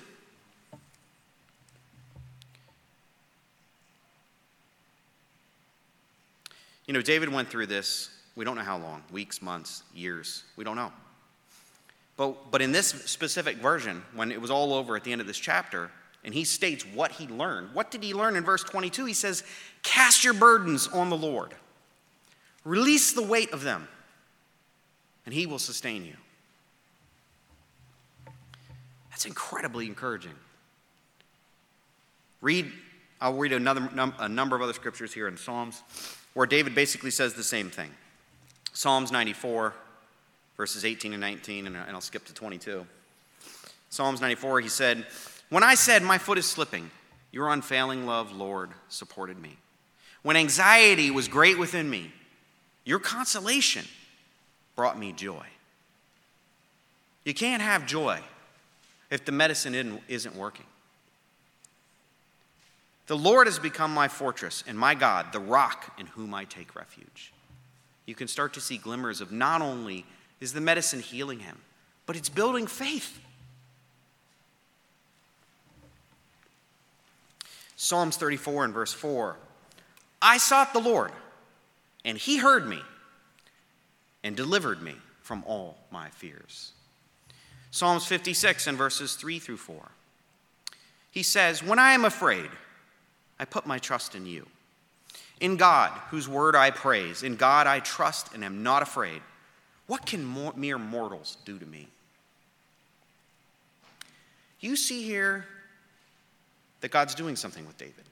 You know, David went through this, we don't know how long, weeks, months, years, we don't know. But, but in this specific version, when it was all over at the end of this chapter, and he states what he learned. What did he learn in verse twenty-two? He says, cast your burdens on the Lord. Release the weight of them, and he will sustain you. That's incredibly encouraging. Read, I'll read another a number of other scriptures here in Psalms where David basically says the same thing. Psalms ninety-four, verses eighteen and nineteen, and I'll skip to twenty-two. Psalms ninety-four, he said, when I said my foot is slipping, your unfailing love, Lord, supported me. When anxiety was great within me, your consolation brought me joy. You can't have joy if the medicine isn't working. The Lord has become my fortress and my God, the rock in whom I take refuge. You can start to see glimmers of not only is the medicine healing him, but it's building faith. Psalms thirty-four and verse four. I sought the Lord, and he heard me and delivered me from all my fears. Psalms fifty-six and verses three through four. He says, when I am afraid, I put my trust in you. In God, whose word I praise, in God I trust and am not afraid. What can mere mortals do to me? You see here that God's doing something with David.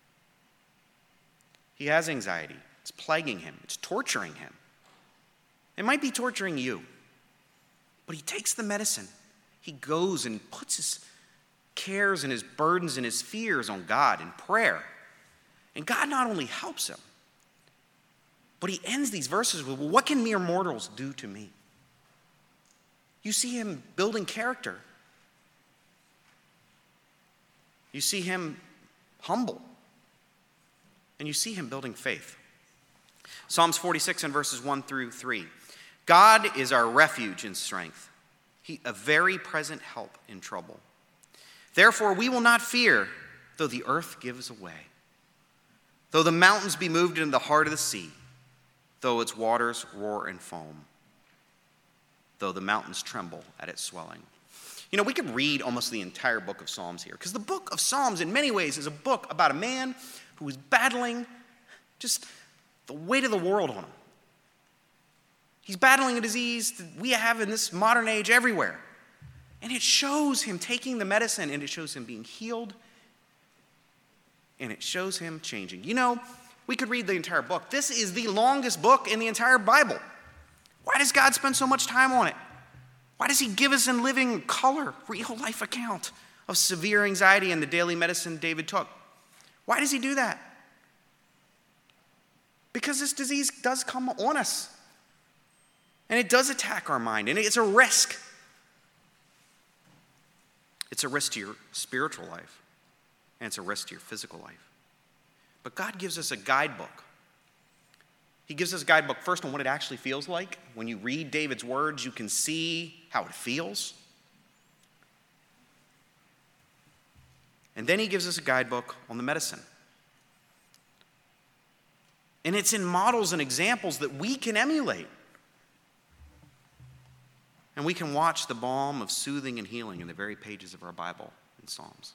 He has anxiety. It's plaguing him. It's torturing him. It might be torturing you. But he takes the medicine. He goes and puts his cares and his burdens and his fears on God in prayer. And God not only helps him, but he ends these verses with, well, what can mere mortals do to me? You see him building character. You see him humble. And you see him building faith. Psalms forty-six and verses one through three. God is our refuge and strength, he, a very present help in trouble. Therefore we will not fear, though the earth gives away, though the mountains be moved into the heart of the sea, though its waters roar and foam, though the mountains tremble at its swelling. You know, we could read almost the entire book of Psalms here, because the book of Psalms in many ways is a book about a man who is battling Just the weight of the world on him. He's battling a disease that we have in this modern age everywhere. And it shows him taking the medicine, and it shows him being healed, and it shows him changing. You know, we could read the entire book. This is the longest book in the entire Bible. Why does God spend so much time on it? Why does he give us in living color, real life account of severe anxiety and the daily medicine David took? Why does he do that? Because this disease does come on us. And it does attack our mind, and it's a risk. It's a risk to your spiritual life, and it's a risk to your physical life. But God gives us a guidebook. He gives us a guidebook first on what it actually feels like. When you read David's words, you can see how it feels. And then he gives us a guidebook on the medicine. And it's in models and examples that we can emulate. And we can watch the balm of soothing and healing in the very pages of our Bible and Psalms.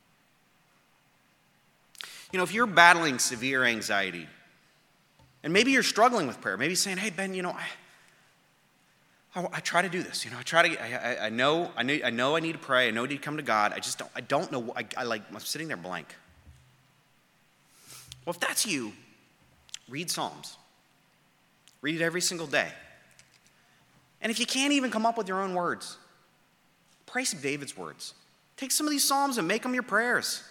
You know, if you're battling severe anxiety, and maybe you're struggling with prayer, maybe saying, hey, Ben, you know, I, I, I try to do this. You know, I try to, I, I, I know, I know, I know I need to pray. I know I need to come to God. I just don't, I don't know. I, I like, I'm sitting there blank. Well, if that's you, read Psalms. Read it every single day. And if you can't even come up with your own words, pray some David's words. Take some of these Psalms and make them your prayers.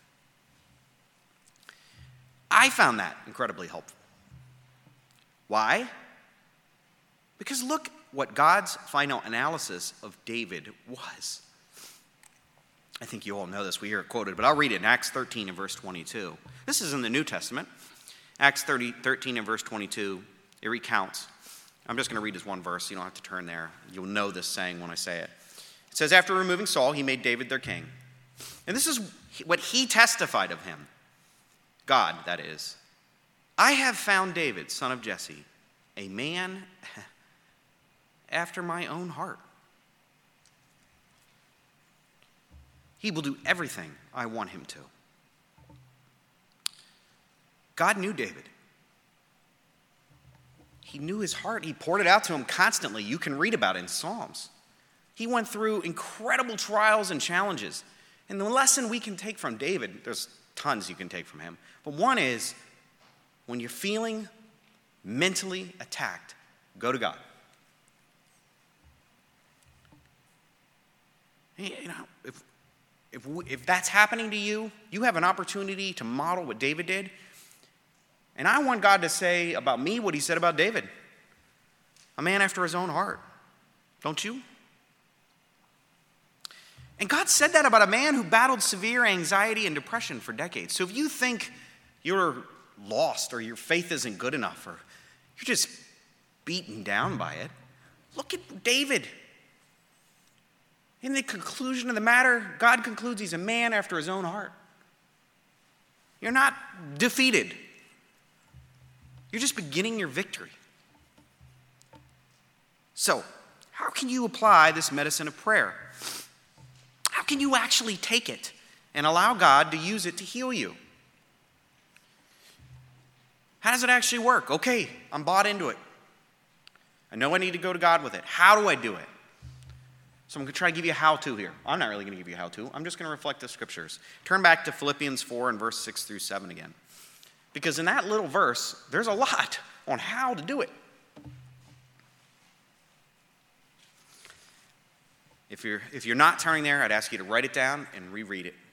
I found that incredibly helpful. Why? Because look what God's final analysis of David was. I think you all know this. We hear it quoted, but I'll read it in Acts thirteen and verse twenty-two. This is in the New Testament. Acts thirteen and verse twenty-two, it recounts. I'm just going to read this one verse. You don't have to turn there. You'll know this saying when I say it. It says, after removing Saul, he made David their king. And this is what he testified of him. God, that is. I have found David, son of Jesse, a man after my own heart. He will do everything I want him to. God knew David. He knew his heart. He poured it out to him constantly. You can read about it in Psalms. He went through incredible trials and challenges. And the lesson we can take from David, there's tons you can take from him. But one is, when you're feeling mentally attacked, go to God. You know, if, if, if that's happening to you, you have an opportunity to model what David did. And I want God to say about me what he said about David. A man after his own heart. Don't you? And God said that about a man who battled severe anxiety and depression for decades. So if you think you're lost or your faith isn't good enough or you're just beaten down by it, look at David. In the conclusion of the matter, God concludes he's a man after his own heart. You're not defeated. You're just beginning your victory. So, how can you apply this medicine of prayer? How can you actually take it and allow God to use it to heal you? How does it actually work? Okay, I'm bought into it. I know I need to go to God with it. How do I do it? So I'm going to try to give you a how-to here. I'm not really going to give you a how-to. I'm just going to reflect the scriptures. Turn back to Philippians four and verse six through seven again. Because in that little verse, there's a lot on how to do it. If you're, if you're not turning there, I'd ask you to write it down and reread it.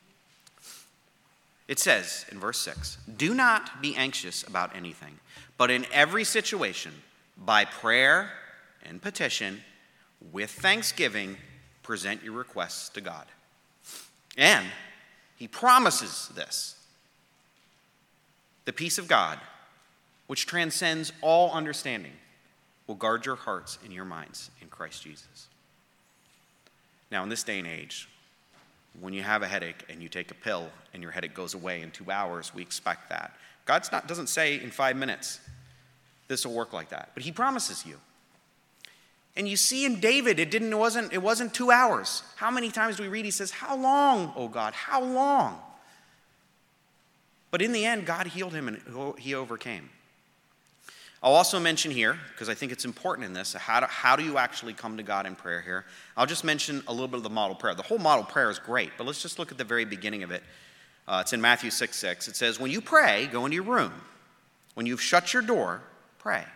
It says in verse six, do not be anxious about anything, but in every situation, by prayer and petition, with thanksgiving, present your requests to God. And he promises this. The peace of God, which transcends all understanding, will guard your hearts and your minds in Christ Jesus. Now, in this day and age, when you have a headache and you take a pill and your headache goes away in two hours, we expect that. God doesn't say in five minutes this will work like that, but he promises you. And you see in David, it didn't, it wasn't, it wasn't two hours. How many times do we read? He says, how long, oh God, how long? But in the end, God healed him and he overcame. I'll also mention here, because I think it's important in this, how do, how do you actually come to God in prayer here? I'll just mention a little bit of the model prayer. The whole model prayer is great, but let's just look at the very beginning of it. Uh, it's in Matthew six six. It says, when you pray, go into your room. When you've shut your door, pray.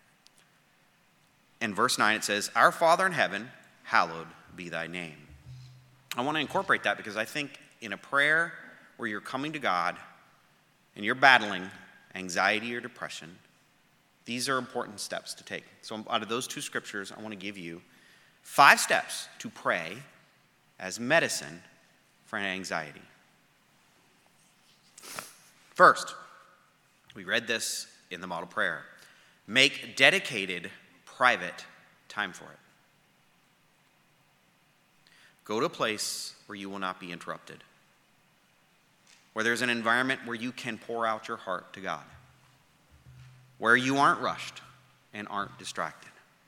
In verse nine, it says, our Father in heaven, hallowed be thy name. I want to incorporate that because I think in a prayer where you're coming to God and you're battling anxiety or depression, these are important steps to take. So out of those two scriptures, I want to give you five steps to pray as medicine for anxiety. First, we read this in the model prayer. Make dedicated, private time for it. Go to a place where you will not be interrupted, where there's an environment where you can pour out your heart to God, where you aren't rushed and aren't distracted.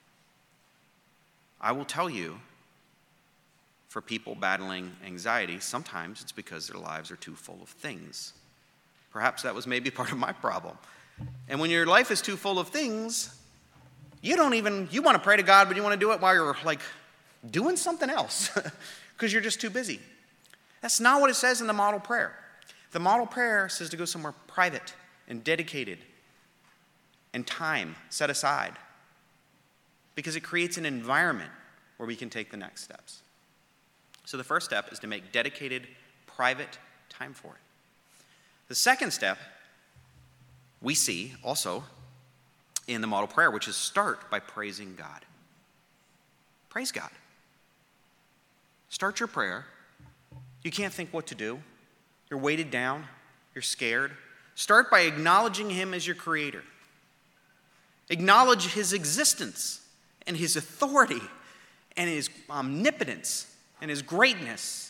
I will tell you, for people battling anxiety, sometimes it's because their lives are too full of things. Perhaps that was maybe part of my problem. And when your life is too full of things, you don't even, you want to pray to God, but you want to do it while you're like doing something else because you're just too busy. That's not what it says in the model prayer. The model prayer says to go somewhere private and dedicated and time set aside because it creates an environment where we can take the next steps. So the first step is to make dedicated, private time for it. The second step we see also in the model prayer, which is start by praising God. Praise God. Start your prayer. You can't think what to do. You're weighted down. You're scared. Start by acknowledging him as your creator. Acknowledge his existence and his authority and his omnipotence and his greatness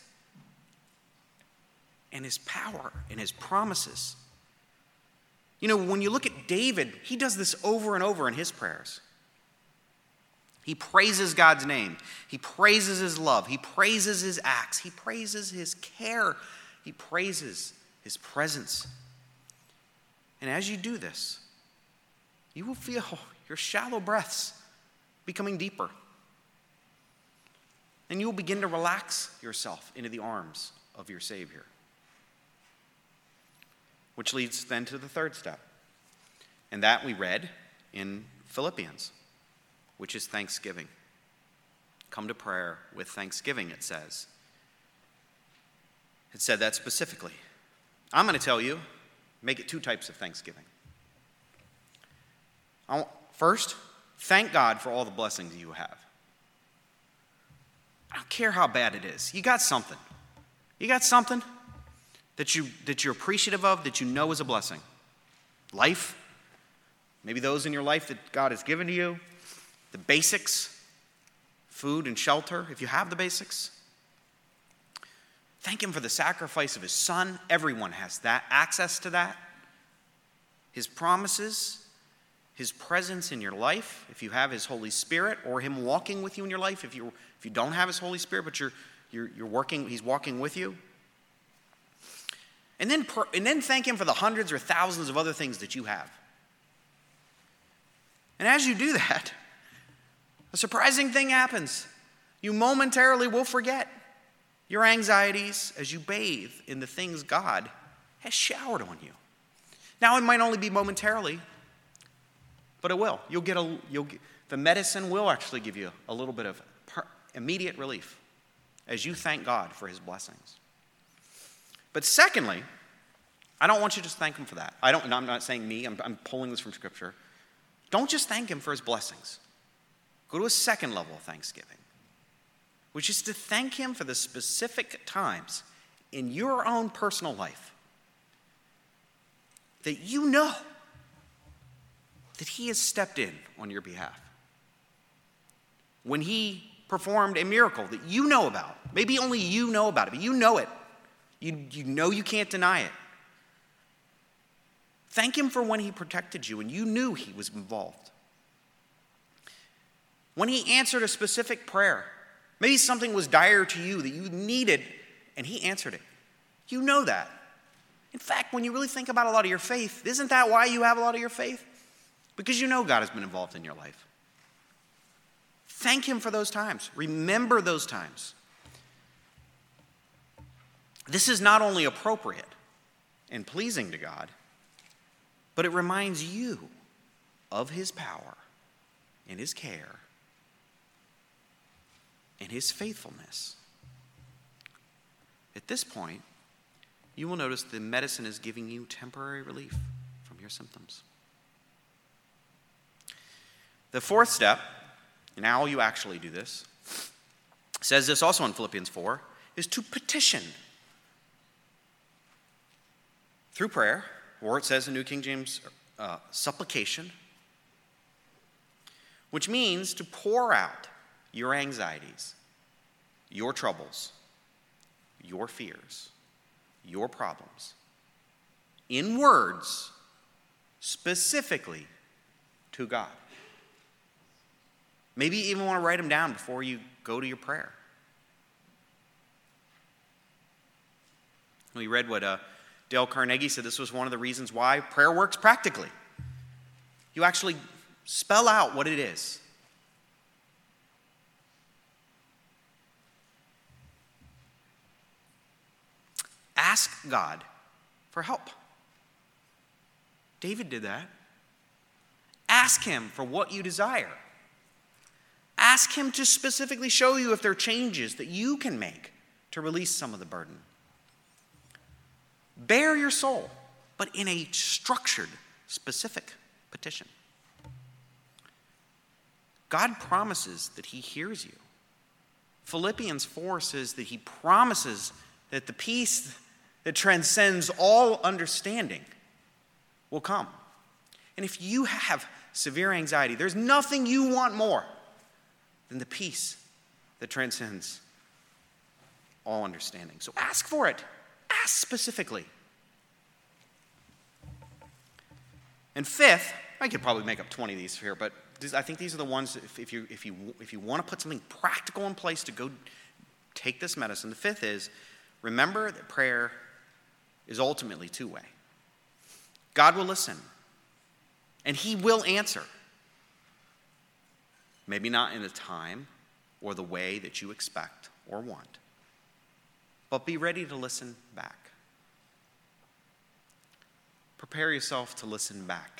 and his power and his promises. You know, when you look at David, he does this over and over in his prayers. He praises God's name. He praises his love. He praises his acts. He praises his care. He praises his presence. And as you do this, you will feel your shallow breaths becoming deeper. And you will begin to relax yourself into the arms of your Savior. Which leads then to the third step. And that we read in Philippians, which is thanksgiving. Come to prayer with thanksgiving, it says. It said that specifically. I'm going to tell you, make it two types of thanksgiving. First, thank God for all the blessings you have. I don't care how bad it is. You got something. You got something that, you, that you're appreciative of, that you know is a blessing. Life, maybe those in your life that God has given to you. The basics, food and shelter, if you have the basics. Thank him for the sacrifice of his son. Everyone has that, access to that. His promises, his presence in your life, if you have his Holy Spirit, or him walking with you in your life, if you if you don't have his Holy Spirit, but you're you're you're working, he's walking with you. And then and then thank him for the hundreds or thousands of other things that you have. And as you do that, a surprising thing happens. You momentarily will forget your anxieties as you bathe in the things God has showered on you. Now, it might only be momentarily, but it will. You'll get a, you'll get, the medicine will actually give you a little bit of per, immediate relief as you thank God for his blessings. But secondly, I don't want you to just thank him for that. I don't, I'm not saying me, I'm, I'm pulling this from Scripture. Don't just thank him for his blessings. Go to a second level of thanksgiving, which is to thank him for the specific times in your own personal life that you know that he has stepped in on your behalf. When he performed a miracle that you know about, maybe only you know about it, but you know it. You, you know you can't deny it. Thank him for when he protected you and you knew he was involved. When he answered a specific prayer, maybe something was dire to you that you needed and he answered it. You know that. In fact, when you really think about a lot of your faith, isn't that why you have a lot of your faith? Because you know God has been involved in your life. Thank him for those times. Remember those times. This is not only appropriate and pleasing to God, but it reminds you of his power and his care and his faithfulness. At this point, you will notice the medicine is giving you temporary relief from your symptoms. The fourth step, and how you actually do this, says this also in Philippians four, is to petition. Through prayer, or it says in New King James, uh, supplication, which means to pour out your anxieties, your troubles, your fears, your problems, in words, specifically to God. Maybe you even want to write them down before you go to your prayer. We read what uh, Dale Carnegie said. This was one of the reasons why prayer works practically. You actually spell out what it is. Ask God for help. David did that. Ask him for what you desire. Ask him to specifically show you if there are changes that you can make to release some of the burden. Bare your soul, but in a structured, specific petition. God promises that he hears you. Philippians four says that he promises that the peace that transcends all understanding will come. And if you have severe anxiety, there's nothing you want more than the peace that transcends all understanding. So ask for it. Ask specifically. And fifth, I could probably make up twenty of these here, but I think these are the ones, if, if you if you if you want to put something practical in place to go take this medicine. The fifth is, remember that prayer is ultimately two-way. God will listen, and he will answer. Maybe not in the time or the way that you expect or want, but be ready to listen back. Prepare yourself to listen back.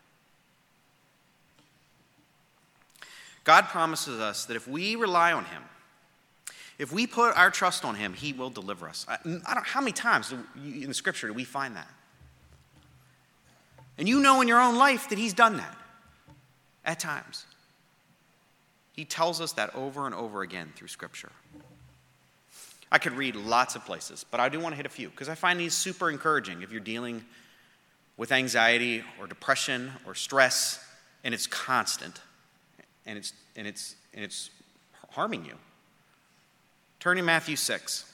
God promises us that if we rely on him, if we put our trust on him, he will deliver us. I, I don't, how many times do you, in the scripture do we find that? And you know in your own life that he's done that at times. He tells us that over and over again through scripture. I could read lots of places, but I do want to hit a few because I find these super encouraging if you're dealing with anxiety or depression or stress and it's constant and it's and it's and it's harming you. Turn to Matthew six.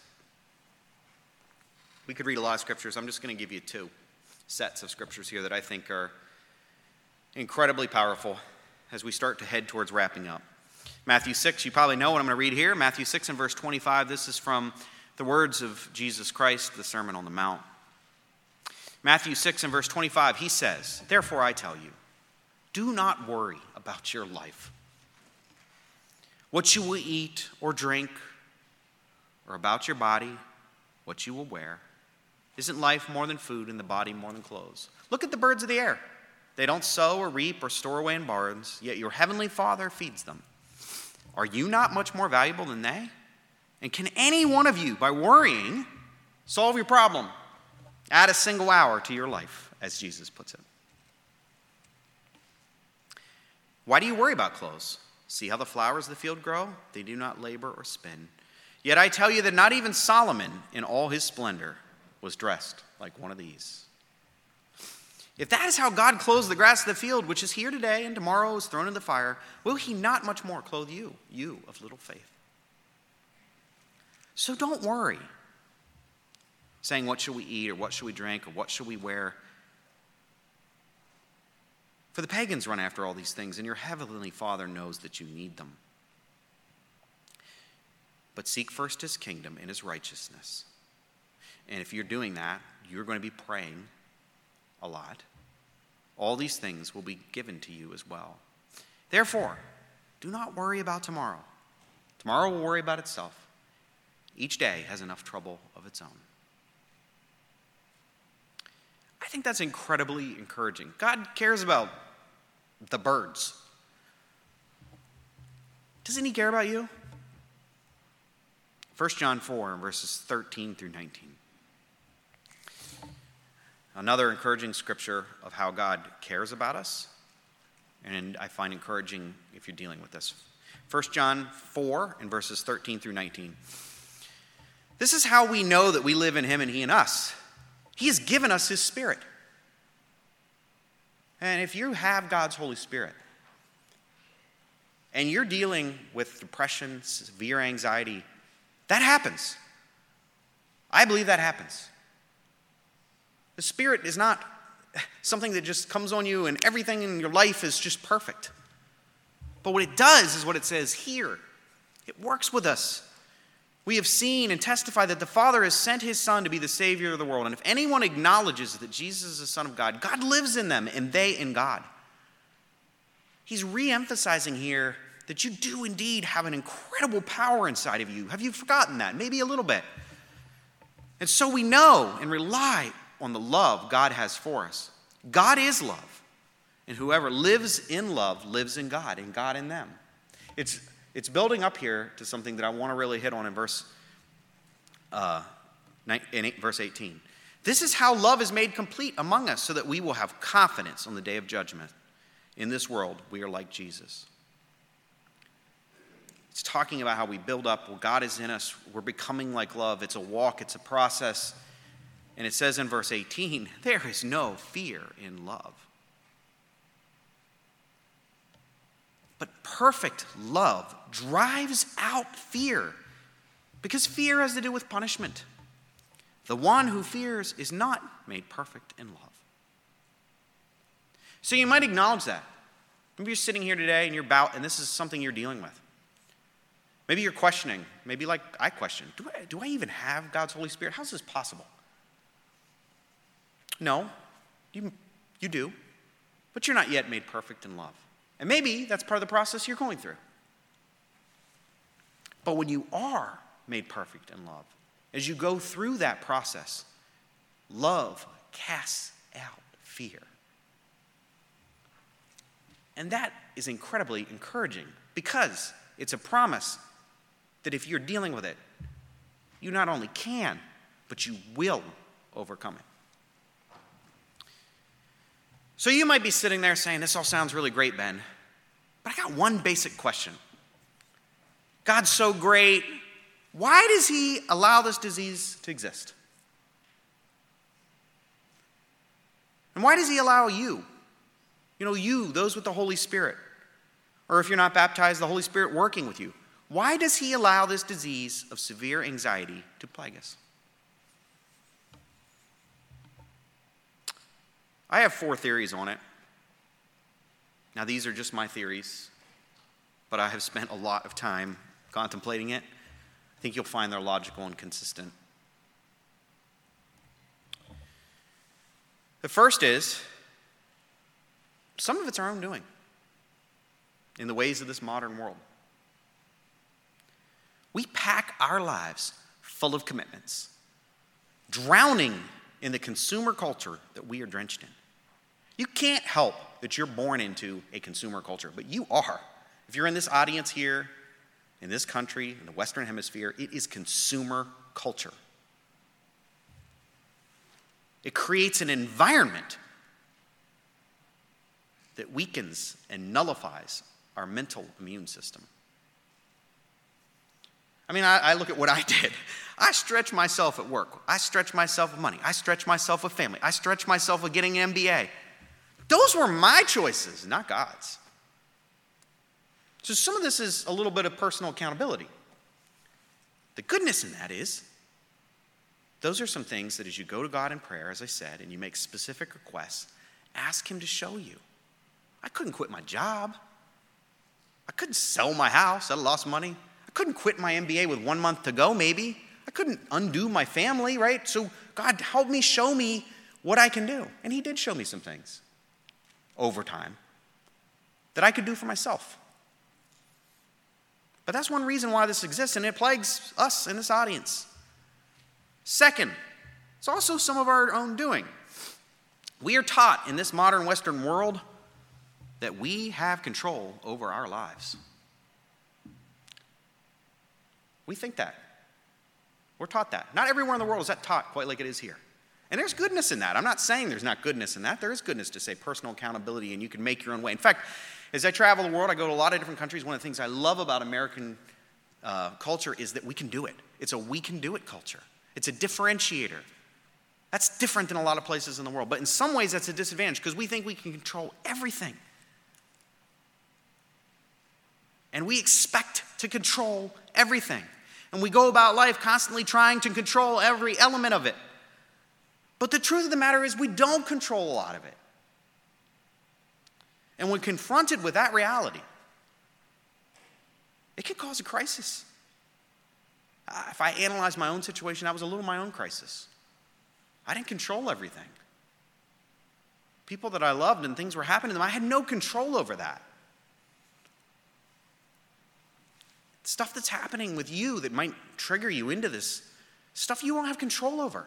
We could read a lot of scriptures. I'm just going to give you two sets of scriptures here that I think are incredibly powerful as we start to head towards wrapping up. Matthew six, you probably know what I'm going to read here. Matthew six and verse twenty-five. This is from the words of Jesus Christ, the Sermon on the Mount. Matthew six and verse twenty-five, he says, "Therefore I tell you, do not worry about your life, what you will eat or drink, or about your body, what you will wear. Isn't life more than food and the body more than clothes? Look at the birds of the air. They don't sow or reap or store away in barns, yet your heavenly Father feeds them. Are you not much more valuable than they? And can any one of you, by worrying, solve your problem? Add a single hour to your life," as Jesus puts it. Why do you worry about clothes? See how the flowers of the field grow? They do not labor or spin. Yet I tell you that not even Solomon in all his splendor was dressed like one of these. If that is how God clothes the grass of the field, which is here today and tomorrow is thrown in the fire, will he not much more clothe you, you of little faith? So don't worry, saying, what should we eat, or what should we drink, or what should we wear? For the pagans run after all these things, and your heavenly Father knows that you need them. But seek first his kingdom and his righteousness, And if you're doing that, you're going to be praying a lot. All these things will be given to you as well. Therefore, do not worry about tomorrow. Tomorrow will worry about itself. Each day has enough trouble of its own. I think that's incredibly encouraging. God cares about the birds. Doesn't he care about you? First John four, verses thirteen through nineteen. Another encouraging scripture of how God cares about us, and I find encouraging if you're dealing with this. First John four, and verses thirteen through nineteen. This is how we know that we live in him and he in us. He has given us his Spirit. And if you have God's Holy Spirit, and you're dealing with depression, severe anxiety, that happens. I believe that happens. The Spirit is not something that just comes on you and everything in your life is just perfect. But what it does is what it says here. It works with us. We have seen and testified that the Father has sent his Son to be the Savior of the world. And if anyone acknowledges that Jesus is the Son of God, God lives in them and they in God. He's re-emphasizing here that you do indeed have an incredible power inside of you. Have you forgotten that? Maybe a little bit. And so we know and rely on the love God has for us. God is love. And whoever lives in love lives in God and God in them. It's, it's building up here to something that I want to really hit on in verse, uh, in eight, verse eighteen. This is how love is made complete among us so that we will have confidence on the day of judgment. In this world, we are like Jesus. It's talking about how we build up. Well, God is in us. We're becoming like love. It's a walk. It's a process. And it says in verse eighteen, there is no fear in love. But perfect love drives out fear, because fear has to do with punishment. The one who fears is not made perfect in love. So you might acknowledge that. Maybe you're sitting here today and you're about, and this is something you're dealing with. Maybe you're questioning, maybe like I question, do I, do I even have God's Holy Spirit? How is this possible? No, you, you do, but you're not yet made perfect in love. And maybe that's part of the process you're going through. But when you are made perfect in love, as you go through that process, love casts out fear. And that is incredibly encouraging, because it's a promise that if you're dealing with it, you not only can, but you will overcome it. So you might be sitting there saying, this all sounds really great, Ben, but I got one basic question. God's so great. Why does he allow this disease to exist? And why does he allow you? You know, you, those with the Holy Spirit. Or if you're not baptized, the Holy Spirit working with you. Why does he allow this disease of severe anxiety to plague us? I have four theories on it. Now, these are just my theories, but I have spent a lot of time contemplating it. I think you'll find they're logical and consistent. The first is, some of it's our own doing in the ways of this modern world. We pack our lives full of commitments, drowning in the consumer culture that we are drenched in. You can't help that you're born into a consumer culture, but you are. If you're in this audience here, in this country, in the Western Hemisphere, it is consumer culture. It creates an environment that weakens and nullifies our mental immune system. I mean, I, I look at what I did. I stretch myself at work. I stretch myself with money. I stretch myself with family. I stretch myself with getting an M B A. Those were my choices, not God's. So some of this is a little bit of personal accountability. The goodness in that is, those are some things that as you go to God in prayer, as I said, and you make specific requests, ask him to show you. I couldn't quit my job. I couldn't sell my house. I lost money. I couldn't quit my M B A with one month to go, maybe. I couldn't undo my family, right? So God, help me, show me what I can do. And he did show me some things over time that I could do for myself. But that's one reason why this exists, and it plagues us in this audience. Second, it's also some of our own doing. We are taught in this modern Western world that we have control over our lives. We think that. We're taught that. Not everywhere in the world is that taught quite like it is here. And there's goodness in that. I'm not saying there's not goodness in that. There is goodness to say personal accountability, and you can make your own way. In fact, as I travel the world, I go to a lot of different countries. One of the things I love about American uh, culture is that we can do it. It's a we can do it culture. It's a differentiator. That's different than a lot of places in the world. But in some ways, that's a disadvantage because we think we can control everything. And we expect to control everything. And we go about life constantly trying to control every element of it. But the truth of the matter is we don't control a lot of it. And when confronted with that reality, it can cause a crisis. Uh, if I analyze my own situation, that was a little my own crisis. I didn't control everything. People that I loved and things were happening to them, I had no control over that. Stuff that's happening with you that might trigger you into this, stuff you won't have control over.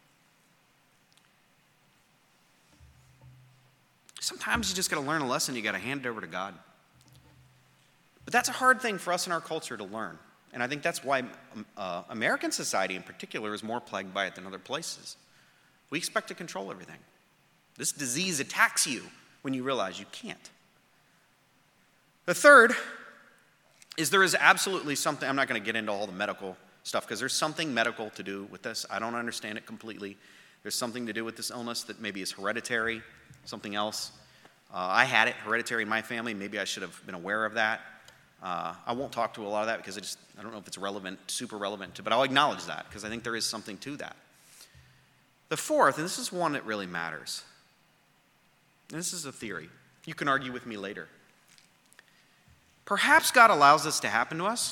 Sometimes you just got to learn a lesson, you got to hand it over to God. But that's a hard thing for us in our culture to learn. And I think that's why uh, American society in particular is more plagued by it than other places. We expect to control everything. This disease attacks you when you realize you can't. The third is there is absolutely something, I'm not going to get into all the medical stuff because there's something medical to do with this. I don't understand it completely. There's something to do with this illness that maybe is hereditary, something else. Uh, I had it hereditary in my family. Maybe I should have been aware of that. Uh, I won't talk to a lot of that because I just, I don't know if it's relevant, super relevant to, but I'll acknowledge that because I think there is something to that. The fourth, and this is one that really matters, and this is a theory. You can argue with me later. Perhaps God allows this to happen to us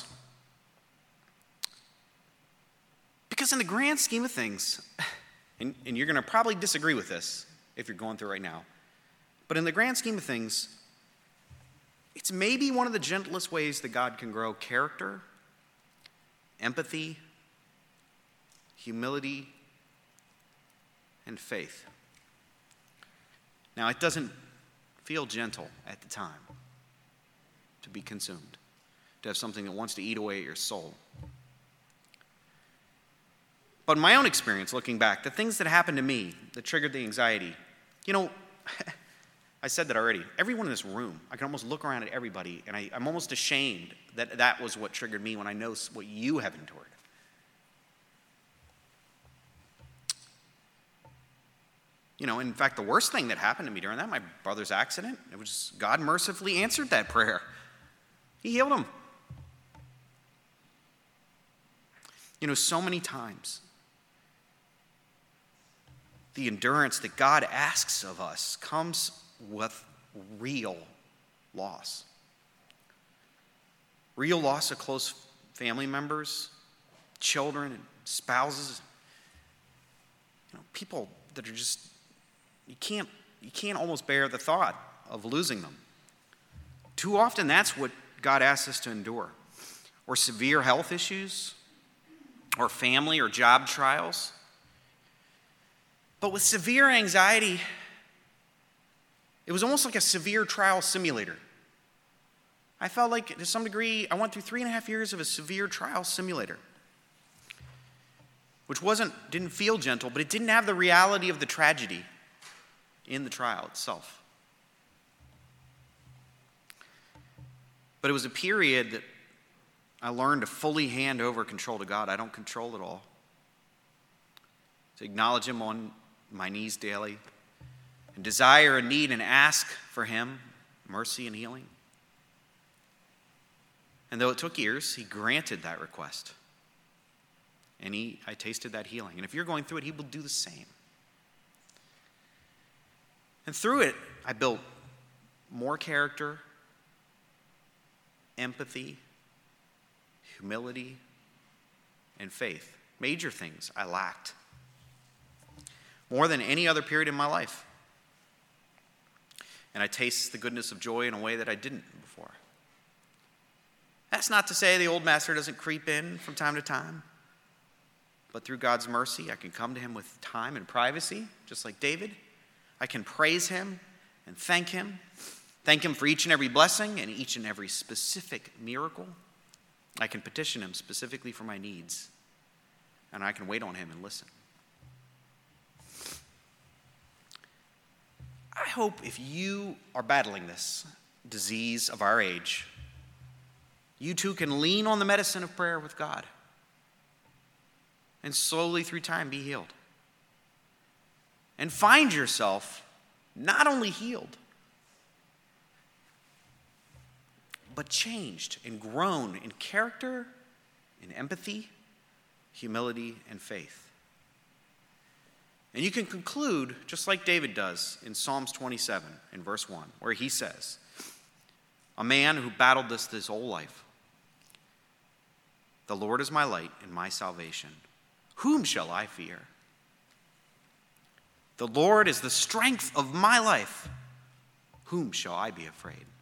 because in the grand scheme of things, and, and you're going to probably disagree with this if you're going through right now, but in the grand scheme of things, it's maybe one of the gentlest ways that God can grow character, empathy, humility, and faith. Now, it doesn't feel gentle at the time to be consumed, to have something that wants to eat away at your soul. But in my own experience, looking back, the things that happened to me that triggered the anxiety, you know, I said that already. Everyone in this room, I can almost look around at everybody, and I, I'm almost ashamed that that was what triggered me when I know what you have endured. You know, in fact, the worst thing that happened to me during that, my brother's accident, it was God mercifully answered that prayer. He healed him. You know, so many times, the endurance that God asks of us comes with real loss. Real loss of close family members, children, and spouses. You know, people that are just, you can't, you can't almost bear the thought of losing them. Too often that's what God asks us to endure. Or severe health issues, or family or job trials. But with severe anxiety, it was almost like a severe trial simulator. I felt like, to some degree, I went through three and a half years of a severe trial simulator, which wasn't, didn't feel gentle, but it didn't have the reality of the tragedy in the trial itself. But it was a period that I learned to fully hand over control to God. I don't control it all. To acknowledge Him on my knees daily, and desire and need and ask for Him mercy and healing. And though it took years, He granted that request. And he, I tasted that healing. And if you're going through it, He will do the same. And through it, I built more character, empathy, humility, and faith. major things I lacked. More than any other period in my life. And I taste the goodness of joy in a way that I didn't before. That's not to say the old master doesn't creep in from time to time. But through God's mercy, I can come to him with time and privacy, just like David. I can praise him and thank him. Thank him for each and every blessing and each and every specific miracle. I can petition him specifically for my needs. And I can wait on him and listen. I hope if you are battling this disease of our age, you too can lean on the medicine of prayer with God and slowly through time be healed. And find yourself not only healed, but changed and grown in character, in empathy, humility, and faith. And you can conclude, just like David does in Psalms twenty-seven, in verse one, where he says, a man who battled this his whole life, the Lord is my light and my salvation. Whom shall I fear? The Lord is the strength of my life. Whom shall I be afraid?